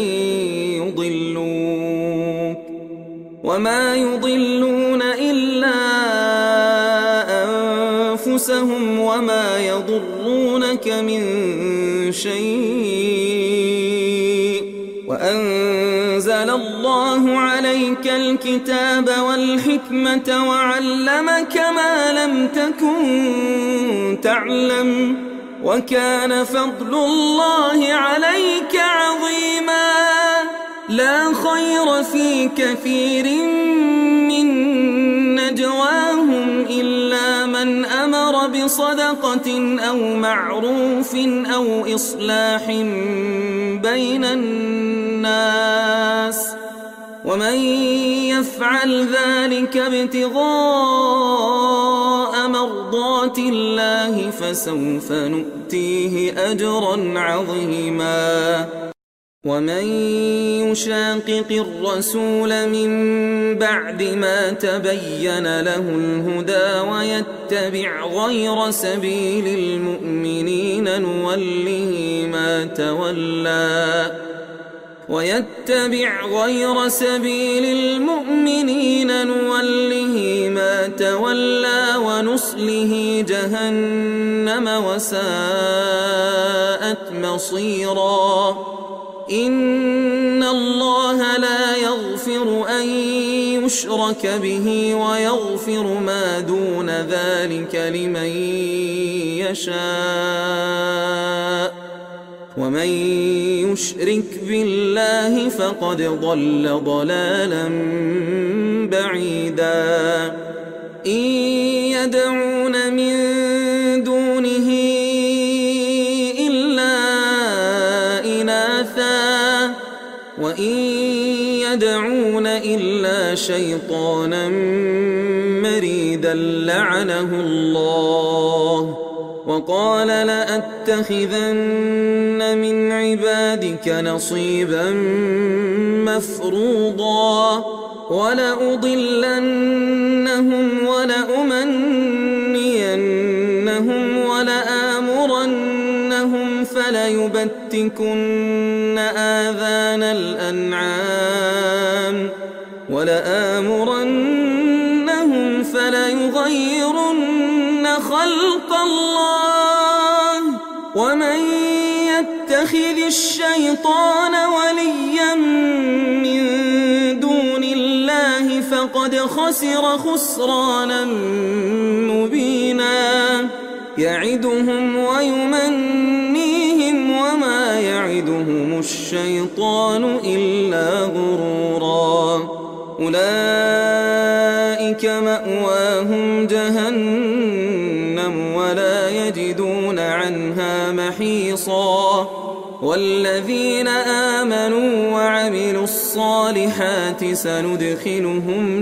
يضلوك وما يضلون إلا أنفسهم وما يضرونك من شيء وأنزل الله عليك الكتاب والحكمة وعلمك ما لم تكن تعلم وكان فضل الله عليك عظيما لا خير في كثير من نجواهم إلا من أمر بصدقة أو معروف أو إصلاح بين الناس ومن يفعل ذلك ابتغاء مرضات الله فسوف نؤتيه أجرا عظيما ومن يشاقق الرسول من بعد ما تبين له الهدى ويتبع غير سبيل المؤمنين نوله ما تولى ويتبع غير سبيل المؤمنين نوله ما تولى ونصله جهنم وساءت مصيرا إن الله لا يغفر أن يشرك به ويغفر ما دون ذلك لمن يشاء ومن يشرك بالله فقد ضل ضلالا بعيدا إن يدعون من دونه إلا إناثا وإن يدعون إلا شيطانا مريدا لعنه الله وقال لأتخذن من عبادك نصيبا مفروضا ولأضلنهم ولأمنينهم ولآمرنهم فليبتكن آذان الأنعام ولآمرنهم فليغيرن خلق الله ومن يتخذ الشيطان وليا من دون فقد خسر خسرانا مبينا يعدهم ويمنيهم وما يعدهم الشيطان إلا غرورا أولئك مأواهم جهنم ولا يجدون عنها محيصا والذين آمنوا وعملوا الصالحات سندخلهم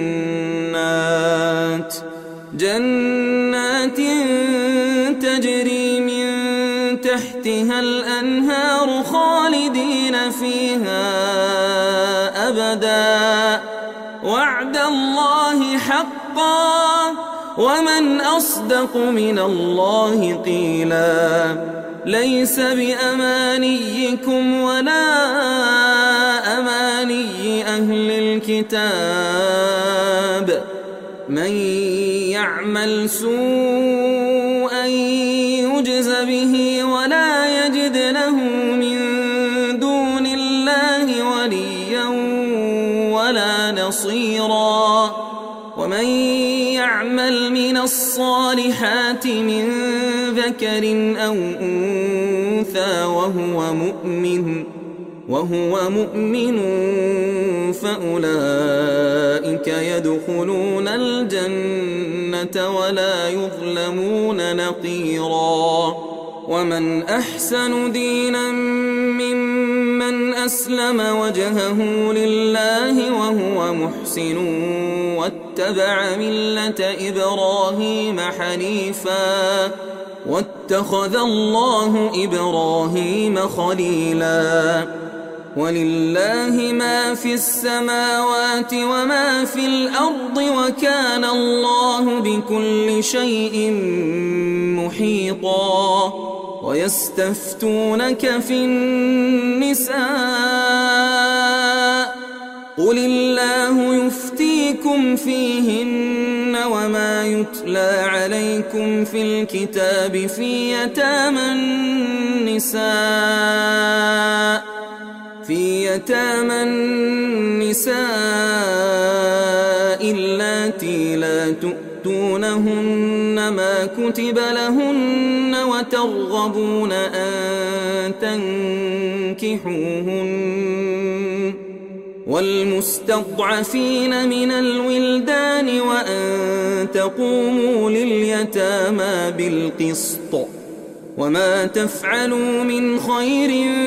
جنات جنات تجري من تحتها الأنهار خالدين فيها أبدا وعد الله حقا ومن أصدق من الله قيلا ليس بأمانيكم ولا أماني أهل الكتاب من يعمل سوءا يجز به ولا يجد له من دون الله وليا ولا نصيرا ومن يعمل من الصالحات من ذكر أو أنثى وهو مؤمن وهو مؤمن فأولئك يدخلون الجنة ولا يظلمون نقيرا ومن أحسن دينا ممن أسلم وجهه لله وهو محسن واتبع ملة إبراهيم حنيفا واتخذ الله إبراهيم خليلا ولله ما في السماوات وما في الأرض وكان الله بكل شيء محيطا ويستفتونك في النساء قل الله يفتيكم فيهن وما يتلى عليكم في الكتاب في يتامى النساء في يتامى النساء اللاتي لا تؤتونهن ما كتب لهن وترغبون أن تنكحوهن والمستضعفين من الولدان وأن تقوموا لليتامى بالقسط وما تفعلوا من خير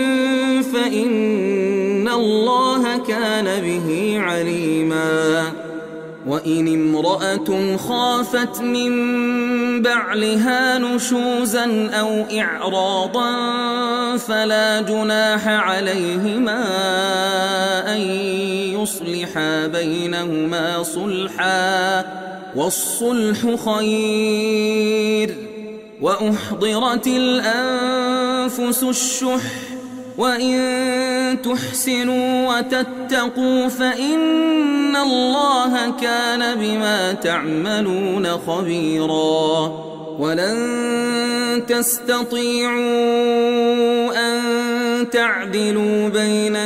فإن الله كان به عليما وإن امرأة خافت من بعلها نشوزا أو إعراضا فلا جناح عليهما أن يصلحا بينهما صلحا والصلح خير وأحضرت الأنفس الشح وإن تحسنوا وتتقوا فإن الله كان بما تعملون خبيرا ولن تستطيعوا أن تعدلوا بين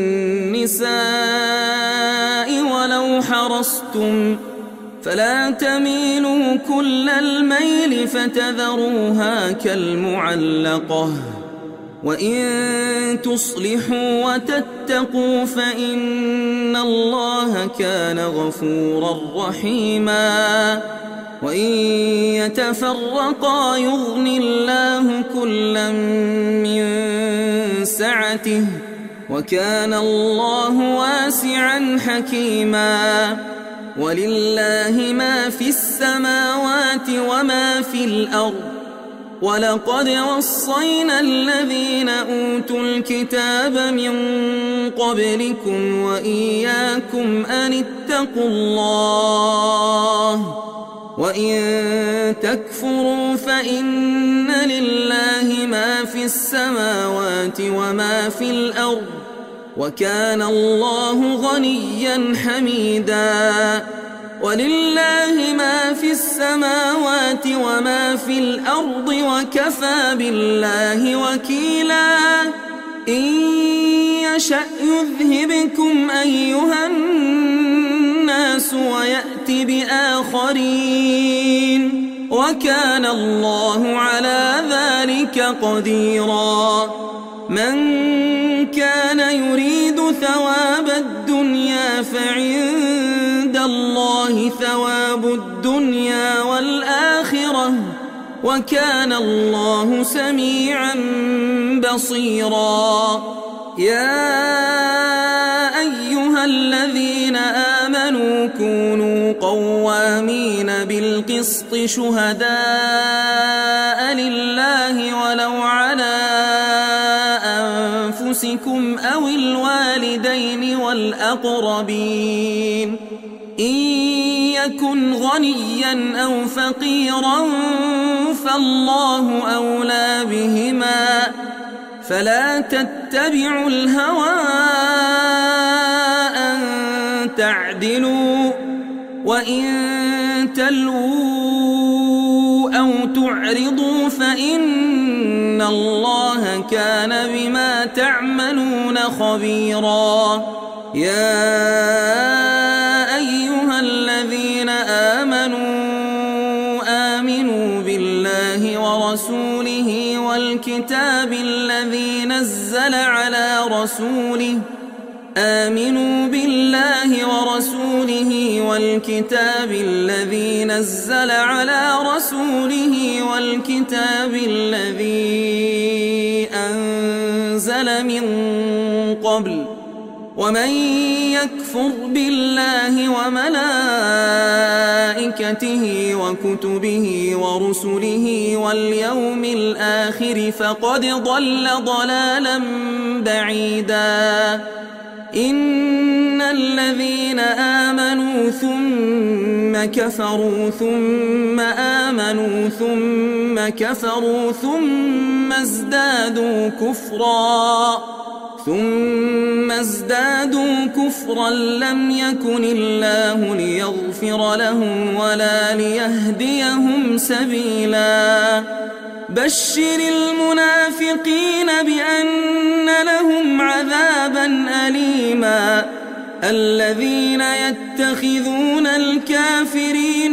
النساء ولو حرصتم فلا تميلوا كل الميل فتذروها كالمعلقة وإن تصلحوا وتتقوا فإن الله كان غفورا رحيما وإن يتفرقا يغن الله كلا من سعته وكان الله واسعا حكيما ولله ما في السماوات وما في الأرض ولقد وصينا الذين أوتوا الكتاب من قبلكم وإياكم أن اتقوا الله وإن تكفروا فإن لله ما في السماوات وما في الأرض وكان الله غنيا حميدا ولله ما في السماوات وما في الأرض وكفى بالله وكيلا إن يشأ يذهبكم أيها الناس الناس ويأت بآخرين وكان الله على ذلك قديرا من كان يريد ثواب الدنيا فعند الله ثواب الدنيا والآخرة وكان الله سميعا بصيرا يا أيها الذين آمنوا كونوا قوامين بالقسط شهداء لله ولو على أنفسكم أو الوالدين والأقربين إن يكن غنيا أو فقيرا فالله أولى بهما فلا تتبعوا الهوى أن تعدلوا وإن تلووا أو تعرضوا فإن الله كان بما تعملون خبيرا يا أيها الذين آمنوا آمنوا بالله ورسوله والكتاب الذي نزل على رسوله آمنوا بالله ورسوله والكتاب الذي نزل على رسوله والكتاب الذي أنزل من قبل ومن يكفر بالله وملائكته وكتبه ورسله واليوم الآخر فقد ضل ضلالا بعيدا إن الذين آمنوا ثم كفروا ثم آمنوا ثم كفروا ثم ازدادوا كفرا ثم ازدادوا كفرا لم يكن الله ليغفر لهم ولا ليهديهم سبيلا بشر المنافقين بأن لهم عذابا أليما الذين يتخذون الكافرين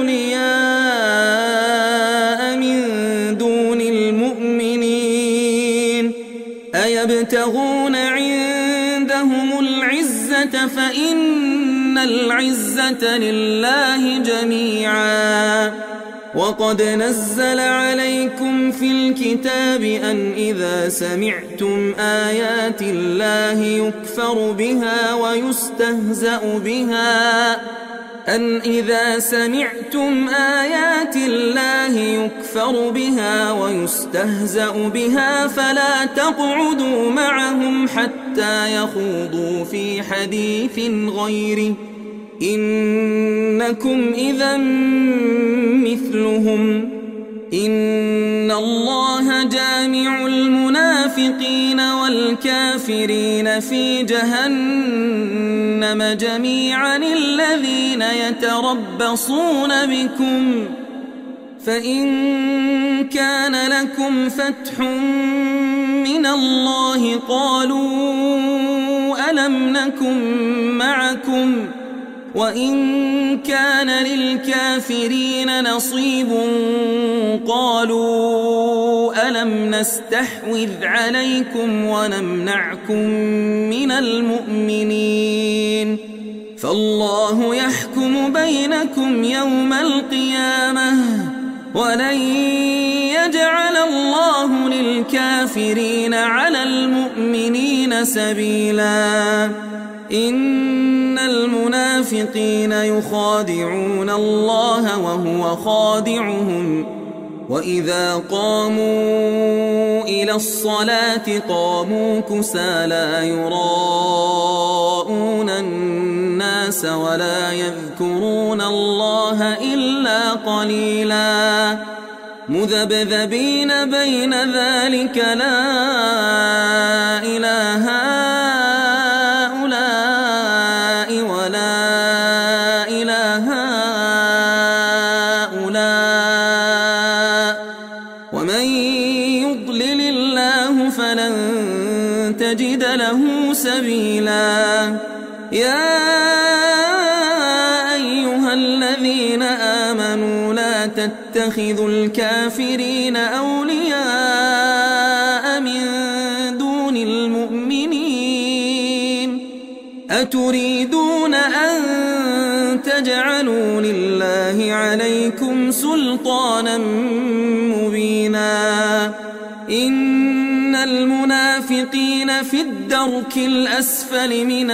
أولياء من دون المؤمنين أيبتغون عندهم العزة فإن العزة لله جميعا وقد نزل عليكم في الكتاب أن إذا سمعتم آيات الله يكفر بها ويستهزأ بها أن إذا سمعتم آيات الله يكفر بها ويستهزأ بها فلا تقعدوا معهم حتى يخوضوا في حديث غيره إنكم إذا مثلهم إن الله جامع المنافقين والكافرين في جهنم جميعا الذين يتربصون بكم فإن كان لكم فتح من الله قالوا ألم نكن معكم وإن كان للكافرين نصيب قالوا ألم نستحوذ عليكم ونمنعكم من المؤمنين فالله يحكم بينكم يوم القيامة ولن يجعل الله للكافرين على المؤمنين سبيلا إن المنافقين يخادعون الله وهو خادعهم وإذا قاموا إلى الصلاة قاموا كسالى يراءون الناس ولا يذكرون الله إلا قليلا مذبذبين بين ذلك لا إله هؤلاء ولا إله هؤلاء ومن يضلل الله فلن تجد له سبيلا يا تتخذوا الكافرين أولياء من دون المؤمنين أتريدون أن تجعلوا لله عليكم سلطانا مبينا إن المنافقين في الدرك الأسفل من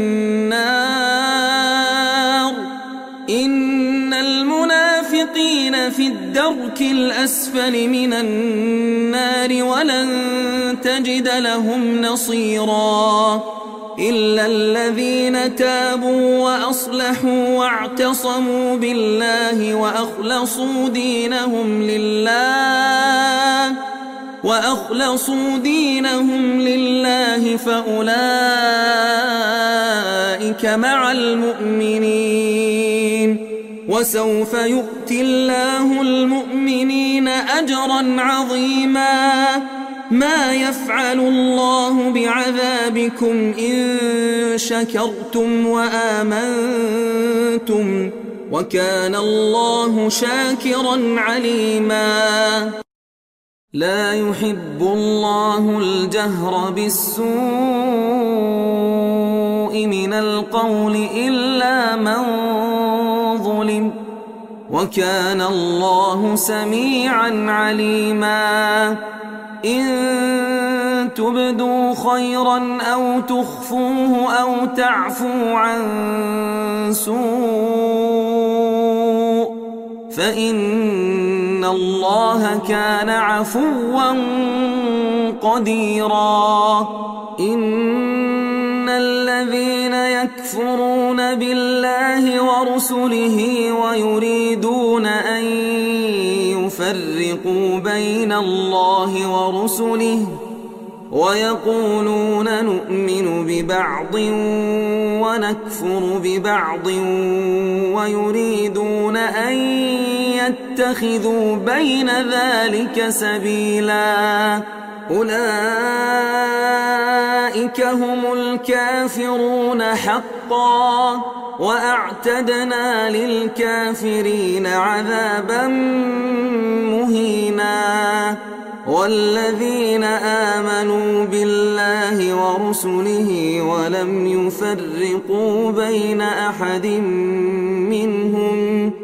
النار إن المنافقين في الدرك الأسفل من النار ولن تجد لهم نصيرا إلا الذين تابوا وأصلحوا واعتصموا بالله وأخلصوا دينهم لله وأخلصوا دينهم لله فأولئك مع المؤمنين وسوف يؤتي الله المؤمنين أجرا عظيما ما يفعل الله بعذابكم إن شكرتم وآمنتم وكان الله شاكرا عليما لا يحب الله الجهر بالسوء من القول إلا من ظلم وكان الله سميعا عليما إن تبدوا خيرا أو تخفوه أو تعفوا عن سوء فإن الله كان عفوا قديرا إن الذين يكفرون بالله ورسله ويريدون أن يفرقوا بين الله ورسله ويقولون نؤمن ببعض ونكفر ببعض ويريدون أن يتخذوا بين ذلك سبيلا أولئك هم الكافرون حقا وأعتدنا للكافرين عذابا مهينا والذين آمنوا بالله ورسله ولم يفرقوا بين أحد منهم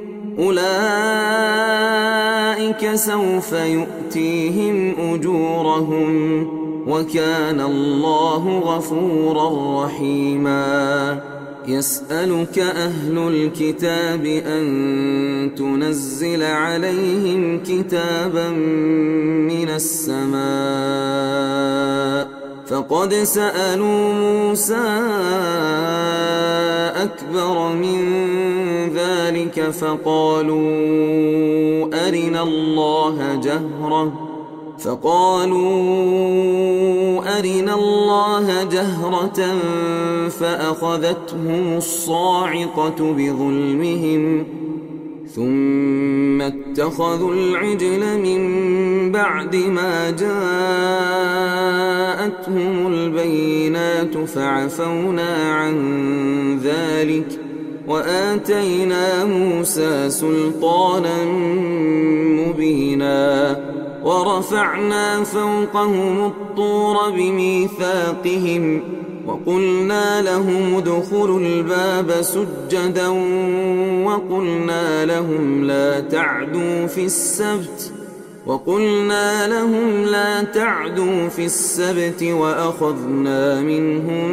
أولئك سوف يؤتيهم أجورهم وكان الله غفورا رحيما يسألك أهل الكتاب أن تنزل عليهم كتابا من السماء فقد سألوا موسى أكبر من ذلك فقالوا أرنا الله جهرة فقالوا أرنا الله جهرة فأخذتهم الصاعقة بظلمهم ثم اتخذوا العجل من بعد ما جاءتهم البينات فعفونا عن ذلك وآتينا موسى سلطانا مبينا ورفعنا فوقهم الطور بميثاقهم وقلنا لهم ادخلوا الباب سجدا وقلنا لهم لا تعدوا في السبت وقلنا لهم لا تعدوا في السبت وأخذنا منهم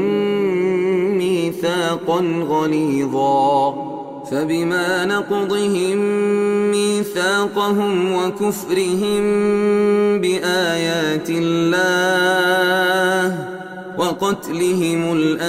ميثاقا غليظا فبما نقضهم ميثاقهم وكفرهم بآيات الله وقتلهم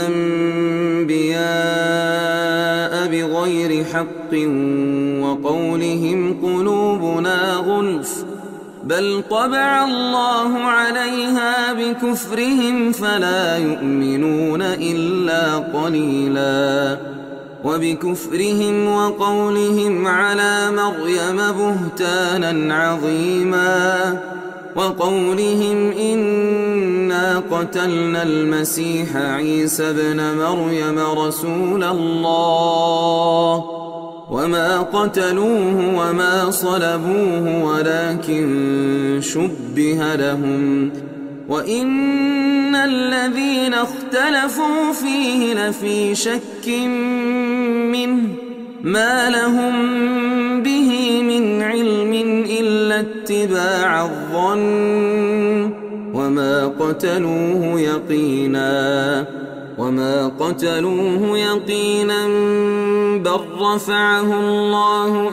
الأنبياء بغير حق وقولهم قلوبنا غلف بل طبع الله عليها بكفرهم فلا يؤمنون إلا قليلا وبكفرهم وقولهم على مريم بهتانا عظيما وقولهم إنا قتلنا المسيح عيسى ابن مريم رسول الله وما قتلوه وما صلبوه ولكن شبه لهم وإن الذين اختلفوا فيه لفي شك منه ما لهم به من علم إلا اتباع الظن وما قتلوه يقينا وما قتلوه يقينا بل رفعه الله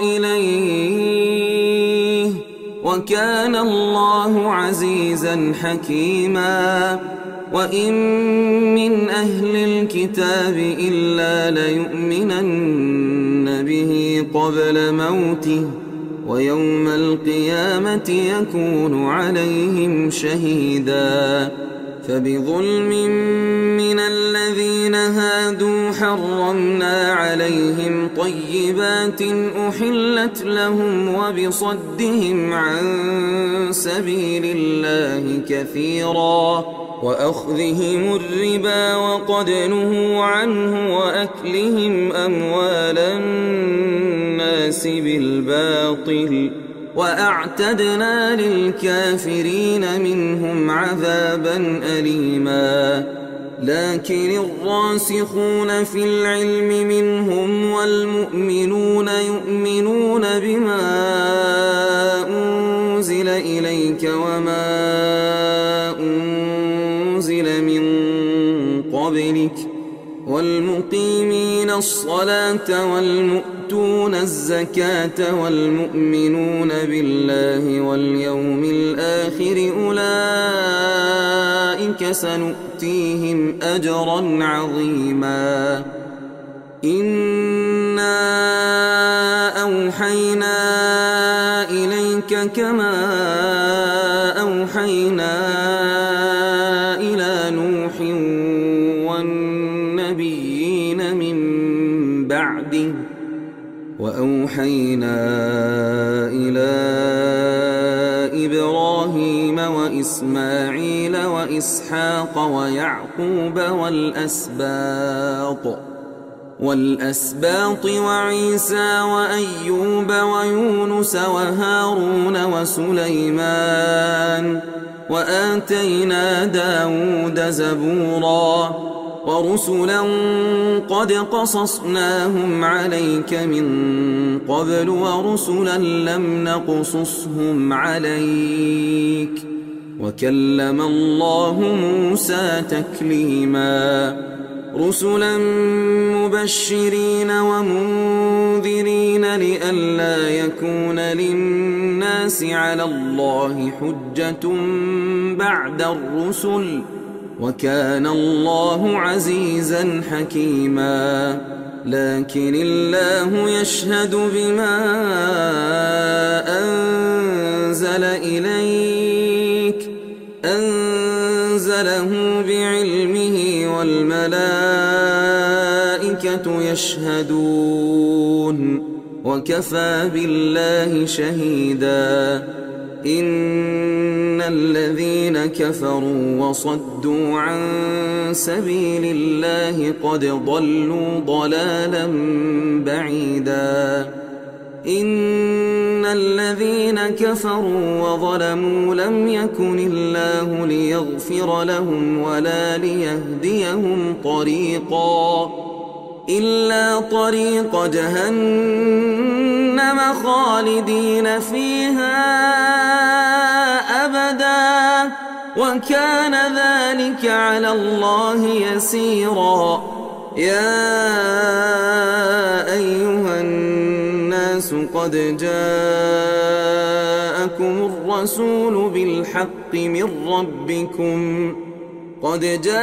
إليه وكان الله عزيزا حكيما وإن من أهل الكتاب إلا ليؤمنن به قبل موته ويوم القيامة يكون عليهم شهيدا فبظلم من الذين هادوا حرمنا عليهم طيبات أحلت لهم وبصدهم عن سبيل الله كثيرا وأخذهم الربا وقد نهوا عنه وأكلهم أموال الناس بالباطل وأعتدنا للكافرين منهم عذابا أليما لكن الراسخون في العلم منهم والمؤمنون يؤمنون بما أنزل إليك وما أنزل من قبلك والمقيمين الصلاة والمؤتون الزكاة والمؤمنون بالله واليوم الآخر أولئك سنؤتيهم أجرا عظيما إنا أوحينا إليك كما أوحينا إلى نوح والنبيين من بعده وأوحينا إلى إبراهيم وإسماعيل وإسحاق ويعقوب والأسباط والأسباط وعيسى وأيوب ويونس وهارون وسليمان وآتينا داود زبورا ورسلا قد قصصناهم عليك من قبل ورسلا لم نقصصهم عليك وكلم الله موسى تكليما رسلا مبشرين ومنذرين لئلا يكون للناس على الله حجة بعد الرسل وكان الله عزيزا حكيما لكن الله يشهد بما أنزل إليك أنزله بعلمه والملائكة يشهدون وكفى بالله شهيدا إن الذين كفروا وصدوا عن سبيل الله قد ضلوا ضلالا بعيدا إن الذين كفروا وظلموا لم يكن الله ليغفر لهم ولا ليهديهم طريقا إلا طريق جهنم خالدين فيها أبدا وكان ذلك على الله يسيرا يا أيها الناس قد جاءكم الرسول بالحق من ربكم قد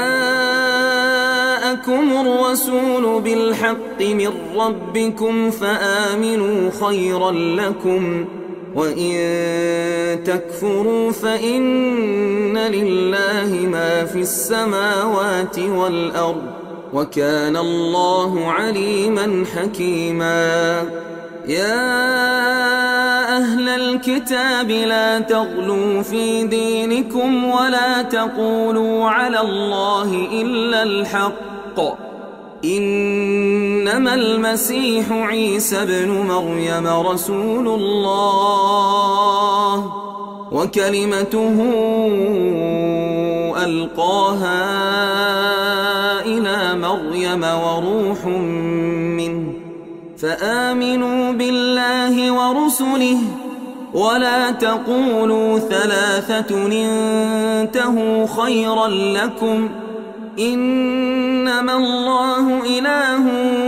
جاءكم الرسول بالحق من ربكم فآمنوا خيرا لكم وإن تكفروا فإن لله ما في السماوات والأرض وكان الله عليما حكيما يا أهل الكتاب لا تغلوا في دينكم ولا تقولوا على الله إلا الحق إنما المسيح عيسى ابن مريم رسول الله وكلمته ألقاها إلى مريم وروح منه فآمنوا بالله ورسله ولا تقولوا ثلاثة انتهوا خيرا لكم إنما الله إله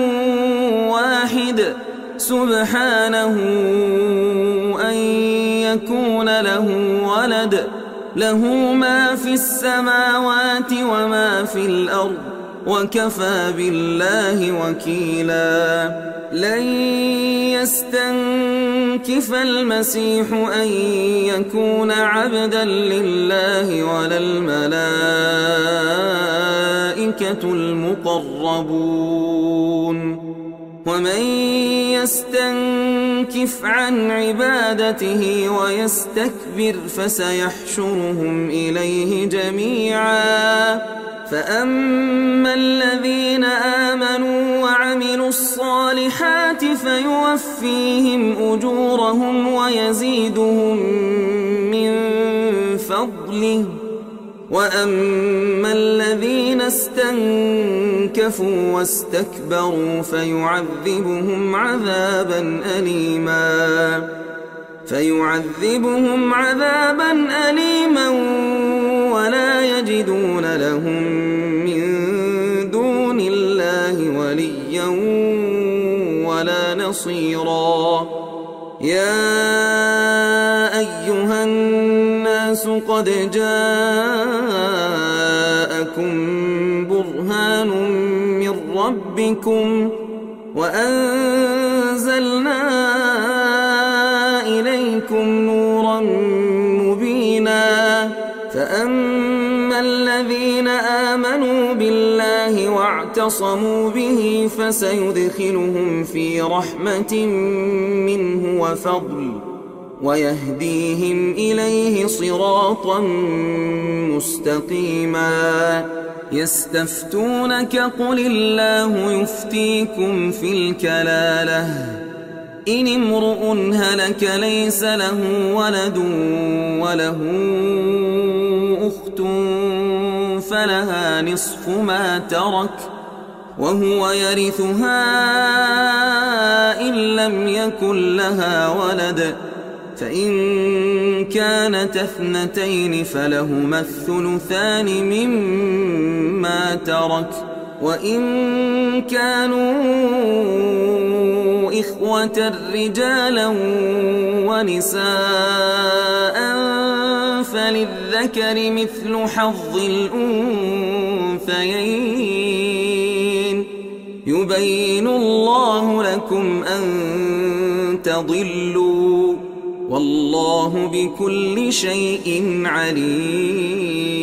واحد سبحانه أن يكون له ولد له ما في السماوات وما في الأرض وكفى بالله وكيلا لن يستنكف المسيح أن يكون عبدا لله ولا الملائكة المقربون ومن يستنكف عن عبادته ويستكبر فسيحشرهم إليه جميعا فأما الذين آمنوا وعملوا الصالحات فيوفيهم أجورهم ويزيدهم من فضله وأما الذين استنكفوا واستكبروا فيعذبهم عذابا أليما فيعذبهم عذابا أليما ولا يجدون لهم من دون الله وليا ولا نصيرا يا أيها الناس قد جاءكم برهان من ربكم وأنزلنا إليكم نورا مبينا فأما الذين آمنوا بالله واعتصموا به فسيدخلهم في رحمة منه وفضل ويهديهم إليه صراطا مستقيما يستفتونك قل الله يفتيكم في الكلالة إن امرؤ هلك ليس له ولد وله أخت فلها نصف ما ترك وهو يرثها إن لم يكن لها ولد فإن كانت اثنتين فلهما الثلثان مما ترك وإن كانوا إخوة رجالا ونساء فللذكر مثل حظ الأنثيين يبين الله لكم أن تضلوا والله بكل شيء عليم